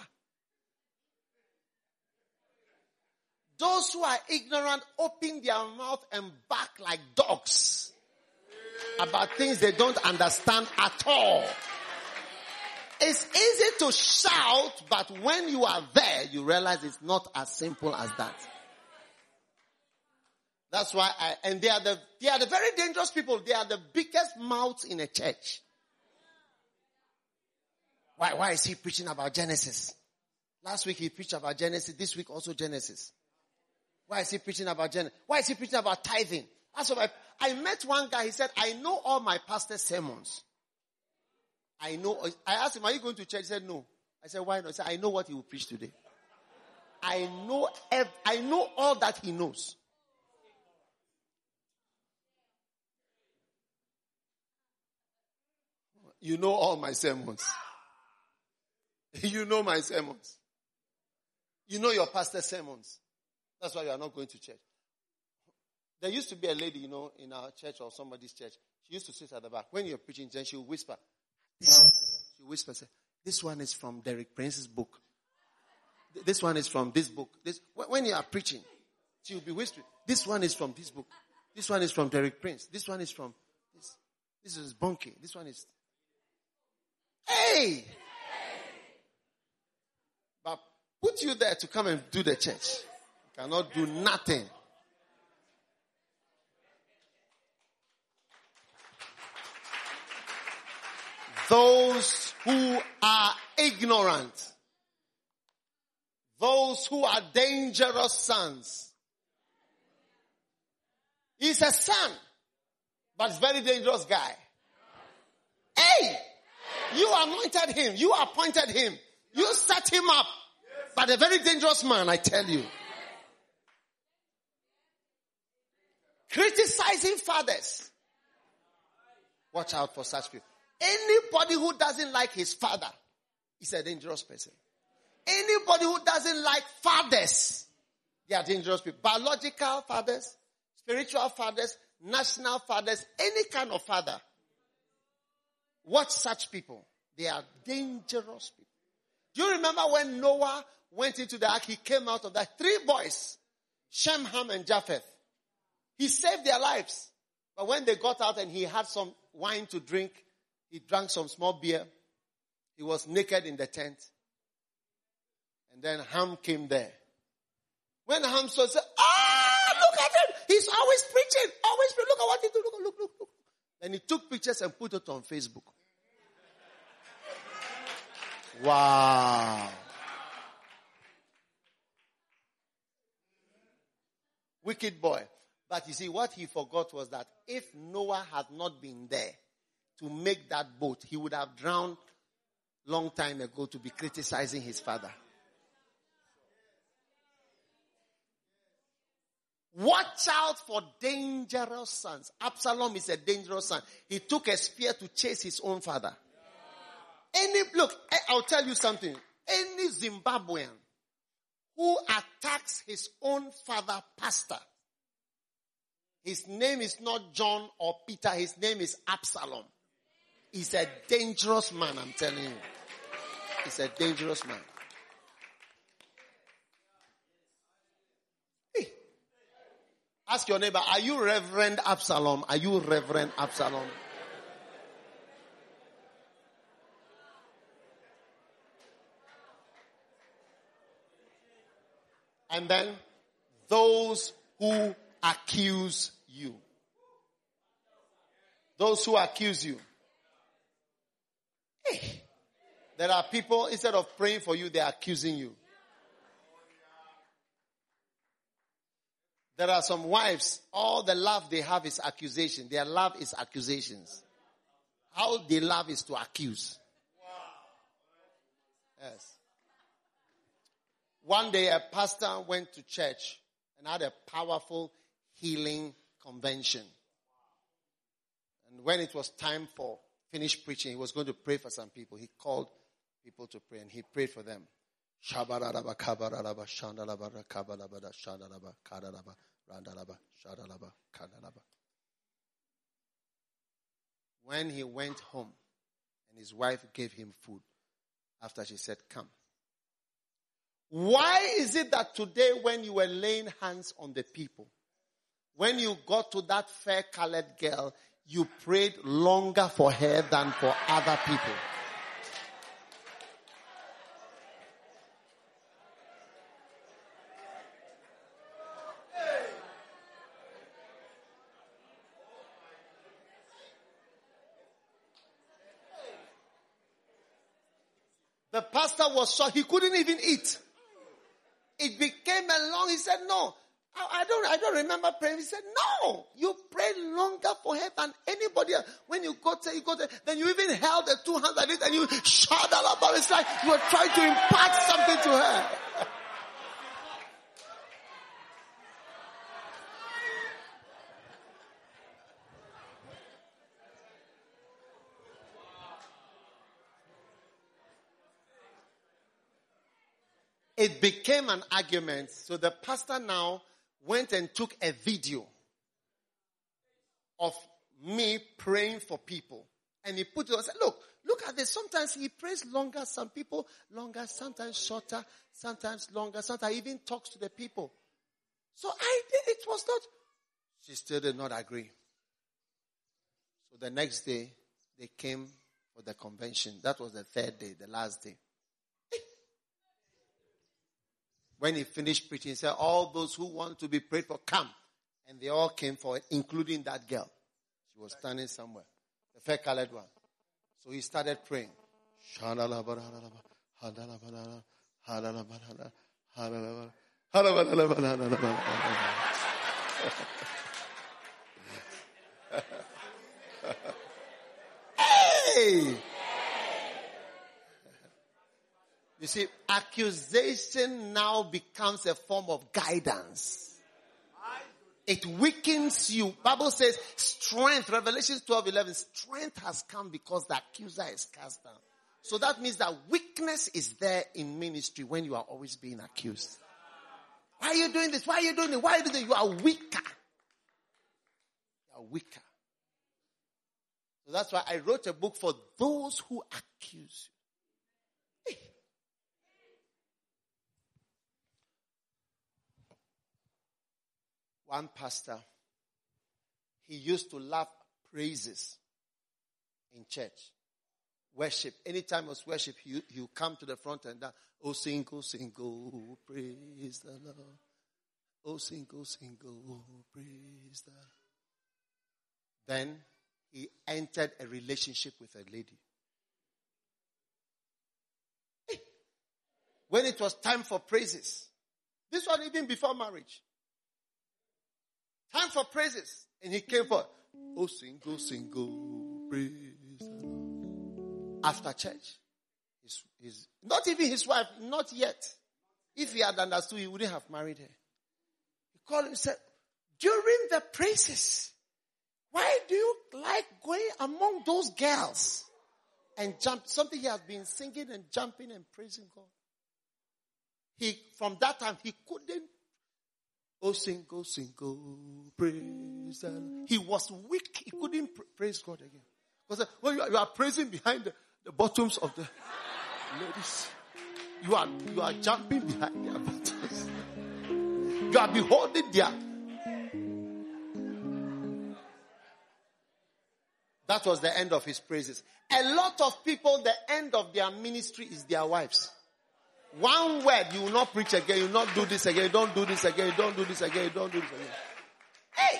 Those who are ignorant open their mouth and bark like dogs about things they don't understand at all. It's easy to shout, but when you are there, you realize it's not as simple as that. That's why they are the very dangerous people. They are the biggest mouths in a church. Why is he preaching about Genesis? Last week he preached about Genesis. This week also Genesis. Why is he preaching about Genesis? Why is he preaching about tithing? I met one guy, he said, I know all my pastor's sermons. I asked him, are you going to church? He said, no. I said, why not? He said, I know what he will preach today. I know all that he knows. You know all my sermons. You know my sermons. You know your pastor's sermons. That's why you are not going to church. There used to be a lady, in our church or somebody's church. She used to sit at the back. When you're preaching, then she will whisper. She whispers, say, this one is from Derek Prince's book. This one is from this book. When you are preaching, she will be whispering. This one is from this book. This one is from Derek Prince. This one is from this. This is Bonke. This one is. Hey! But put you there to come and do the church. You cannot do nothing. those who are ignorant, those who are dangerous sons. He's a son, but he's a very dangerous guy. Hey! You anointed him. You appointed him. You set him up. But a very dangerous man, I tell you. Criticizing fathers. Watch out for such people. Anybody who doesn't like his father is a dangerous person. Anybody who doesn't like fathers, they are dangerous people. Biological fathers, spiritual fathers, national fathers, any kind of father. Watch such people. They are dangerous people. Do you remember when Noah went into the ark? He came out of that. 3 boys, Shem, Ham, and Japheth. He saved their lives. But when they got out and he had some wine to drink, he drank some small beer. He was naked in the tent. And then Ham came there. When Ham saw, said, look at him. He's always preaching. Always preaching. Look at what he do. Look. Then he took pictures and put it on Facebook. Wow. Wicked boy. But you see, what he forgot was that if Noah had not been there to make that boat, he would have drowned long time ago to be criticizing his father. Watch out for dangerous sons. Absalom is a dangerous son. He took a spear to chase his own father. I'll tell you something. Any Zimbabwean who attacks his own father, pastor, his name is not John or Peter. His name is Absalom. He's a dangerous man, I'm telling you. He's a dangerous man. Hey. Ask your neighbor, are you Reverend Absalom? Are you Reverend Absalom? And then those who accuse you. Those who accuse you. Hey, there are people, instead of praying for you, they are accusing you. There are some wives, all the love they have is accusation. Their love is accusations. How they love is to accuse. Yes. One day a pastor went to church and had a powerful healing convention. And when it was time for finished preaching, he was going to pray for some people. He called people to pray and he prayed for them. When he went home and his wife gave him food after she said, come. Why is it that today when you were laying hands on the people, when you got to that fair-colored girl, you prayed longer for her than for other people? The pastor was shocked. He couldn't even eat. It became a long, he said, no, I don't remember praying. He said, no, you prayed longer for her than anybody else. When you got there, then you even held the 2 hands like this and you shouted about it. It's like you were trying to impart something to her. It became an argument. So the pastor now went and took a video of me praying for people. And he put it on and said, look at this. Sometimes he prays longer, some people longer, sometimes shorter, sometimes longer, sometimes he even talks to the people. So I did, it was not. She still did not agree. So the next day, they came for the convention. That was the 3rd day, the last day. When he finished preaching, he said, all those who want to be prayed for, come. And they all came for it, including that girl. She was standing somewhere. The fair-colored one. So he started praying. Hey! You see, accusation now becomes a form of guidance. It weakens you. Bible says strength, Revelation 12:11, strength has come because the accuser is cast down. So that means that weakness is there in ministry when you are always being accused. Why are you doing this? Why are you doing it? Why are you doing it? You are weaker. You are weaker. So that's why I wrote a book for those who accuse you. Hey. One pastor, he used to love praises in church. Worship. Anytime it was worship, he'll come to the front and down. Oh, sing, oh, praise the Lord. Oh, sing, oh, praise the Lord. Then he entered a relationship with a lady. Hey. When it was time for praises, this was even before marriage. Time for praises. And he came for, oh, sing, praise the Lord. After church, his not even his wife, not yet. If he had understood, he wouldn't have married her. He called him and said, during the praises, why do you like going among those girls and jump? Something he has been singing and jumping and praising God. From that time, he couldn't. Oh, sing, praise the Lord. He was weak. He couldn't praise God again. Because when you are praising behind the bottoms of the ladies, you are jumping behind their bottoms. You are beholding their. That was the end of his praises. A lot of people, the end of their ministry is their wives. One word, you will not preach again, you will not do this again, you don't do this again, you don't do this again, you don't do this again. Hey!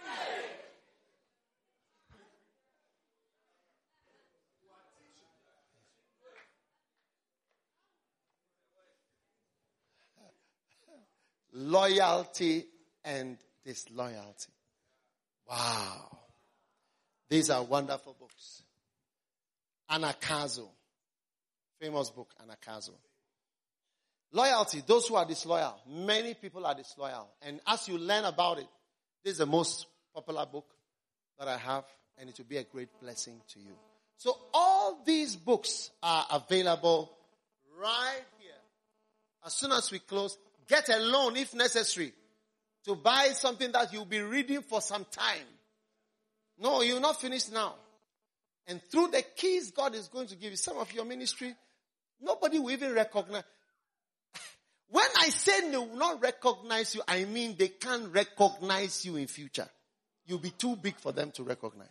Loyalty and disloyalty. Wow. These are wonderful books. Anagkazo. Famous book, Anagkazo. Loyalty, those who are disloyal. Many people are disloyal. And as you learn about it, this is the most popular book that I have, and it will be a great blessing to you. So all these books are available right here. As soon as we close, get a loan if necessary to buy something that you'll be reading for some time. No, you're not finished now. And through the keys God is going to give you, some of your ministry, nobody will even recognize. When I say they will not recognize you, I mean they can't recognize you in future. You'll be too big for them to recognize.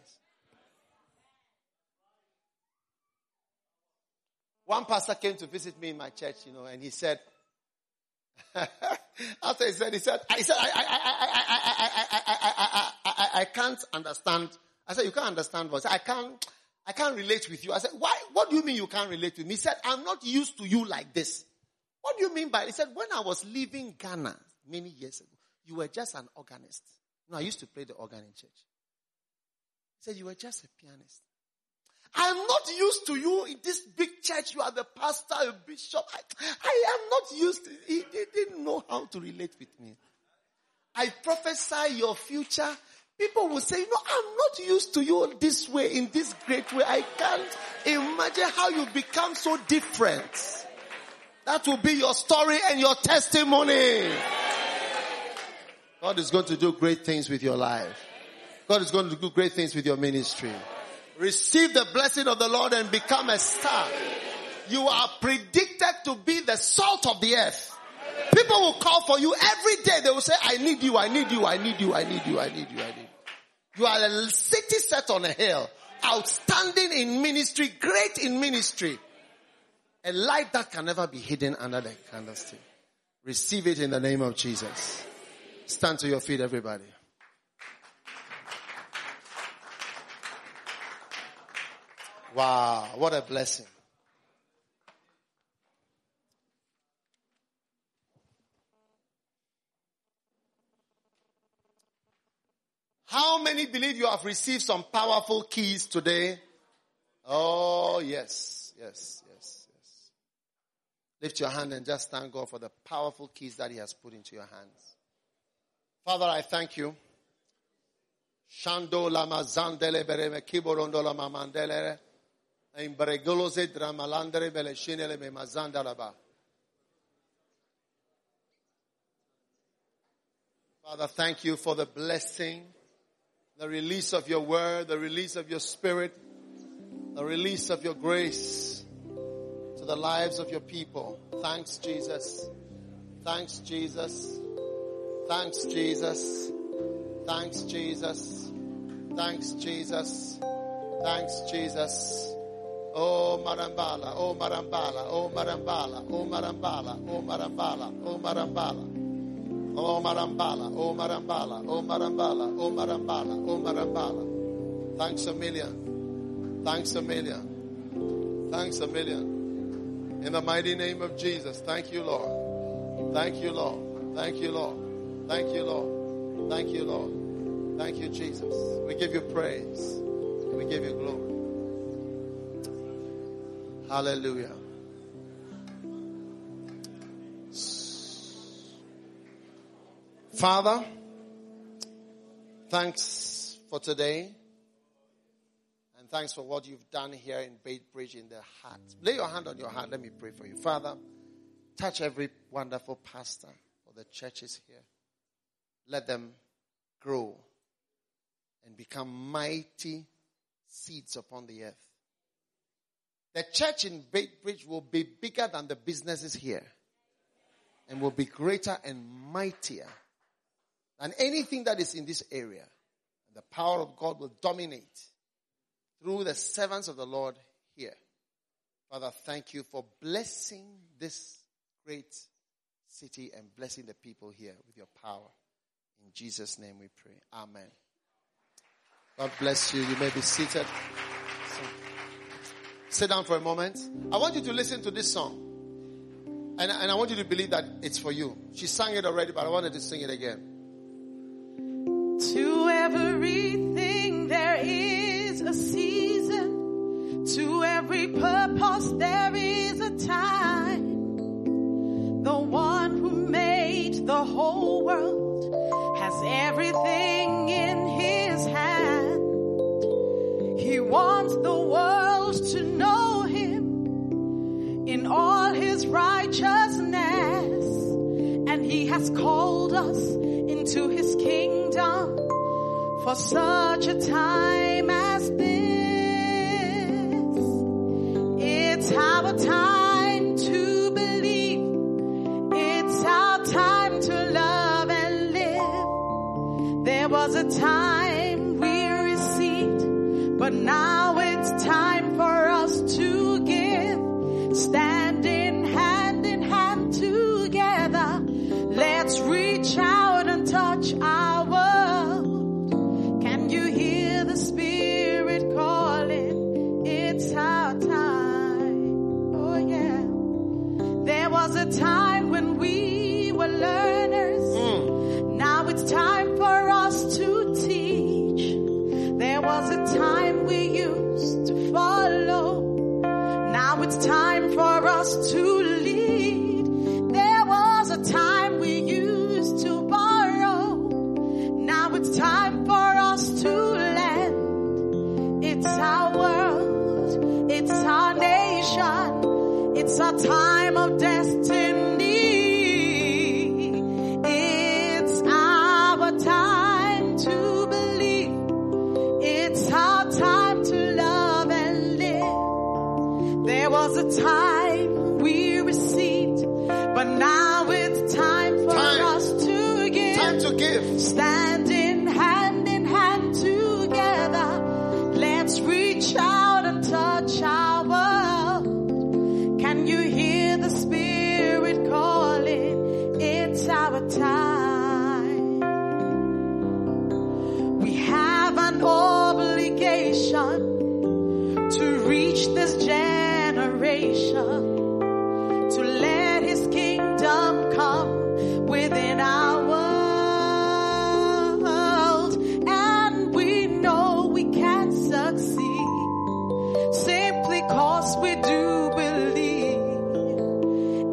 One pastor came to visit me in my church, and he said, after he said, I can't understand. I said, you can't understand what? I can't relate with you. I said, why? What do you mean you can't relate with me? He said, I'm not used to you like this. What do you mean by it? He said, when I was leaving Ghana many years ago, you were just an organist. I used to play the organ in church. He said, you were just a pianist. I'm not used to you in this big church. You are the pastor, a bishop. I am not used to it. They didn't know how to relate with me. I prophesy your future. People will say, I'm not used to you this way, in this great way. I can't imagine how you become so different. That will be your story and your testimony. God is going to do great things with your life. God is going to do great things with your ministry. Receive the blessing of the Lord and become a star. You are predicted to be the salt of the earth. People will call for you every day. They will say, I need you, I need you, I need you, I need you, I need you, I need you. You are a city set on a hill. Outstanding in ministry, great in ministry. A light that can never be hidden under the candlestick. Receive it in the name of Jesus. Stand to your feet, everybody. Wow, what a blessing. How many believe you have received some powerful keys today? Oh, yes, yes, yes, yes. Lift your hand and just thank God for the powerful keys that He has put into your hands. Father, I thank you. Shando lama zandele bereme kiborondo lama mandelere. Imbregoloze dramalandere beleshinele me mazandalaba. Father, thank you for the blessing, the release of your word, the release of your spirit, the release of your grace to the lives of your people. Thanks, Jesus. Thanks, Jesus. Thanks, Jesus. Thanks, Jesus. Thanks, Jesus. Thanks, Jesus. Oh, Marambala, oh, Marambala, oh, Marambala, oh, Marambala, oh, Marambala, oh, Marambala. Oh Marambala, oh Marambala, oh Marambala, oh Marambala, oh Marambala. Thanks a million. Thanks a million. Thanks a million. In the mighty name of Jesus. Thank you, Lord. Thank you, Lord. Thank you, Lord. Thank you, Lord. Thank you, Lord. Thank you, Jesus. We give you praise. We give you glory. Hallelujah. Father, thanks for today. And thanks for what you've done here in Baitbridge in the heart. Lay your hand on your heart. Let me pray for you. Father, touch every wonderful pastor for the churches here. Let them grow and become mighty seeds upon the earth. The church in Baitbridge will be bigger than the businesses here. And will be greater and mightier than anything that is in this area. And the power of God will dominate through the servants of the Lord here. Father, thank you for blessing this great city and blessing the people here with your power. In Jesus' name we pray. Amen. God bless you. You may be seated. Sit down for a moment. I want you to listen to this song. And I want you to believe that it's for you. She sang it already, but I wanted to sing it again. To everything there is a season. To every purpose there is a time. The one who made the whole world has everything in his hand. He wants the world to know him in all his righteousness. And he has called us into his kingdom for such a time as this. It's our time to believe. It's our time to love and live. There was a time we received, but now it's time for us to give. Standing hand in hand together, let's reach out and touch our world. Can you hear the Spirit calling? It's our time. Oh yeah. There was a time when we were learners. Now it's time for us to teach. There was a time we used to follow. Now it's time for us to lead. There was a time we used to borrow. Now it's time for us to lend. It's our world. It's our nation. It's our time of destiny. It's our time to believe. It's our time to love and live. There was a time we received, but now it's time for us to give. Time to give. Standing hand in hand together, let's reach out and touch our world. Can you hear the Spirit calling? It's our time. We have an obligation to reach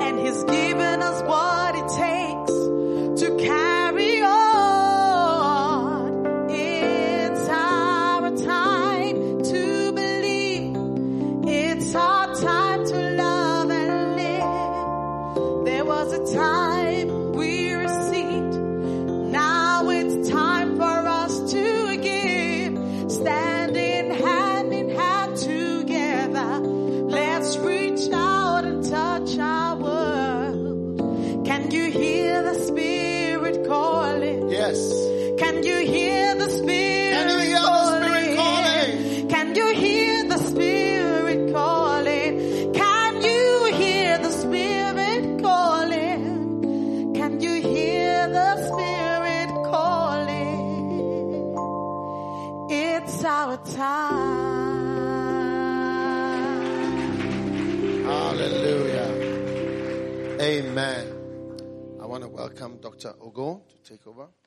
and He's given us what it takes to carry on. It's our time to believe. It's our time to love and live. There was a time we received. Now it's time for us to give. Standing hand in hand together. Let's reach out and touch our world. Can you hear the Spirit calling? Yes. Can you hear the Spirit calling? Can you hear the Spirit calling? Can you hear the Spirit calling? Can you hear the Spirit calling? It's our time. Hallelujah. Amen. I want to welcome Dr. Ogo to take over.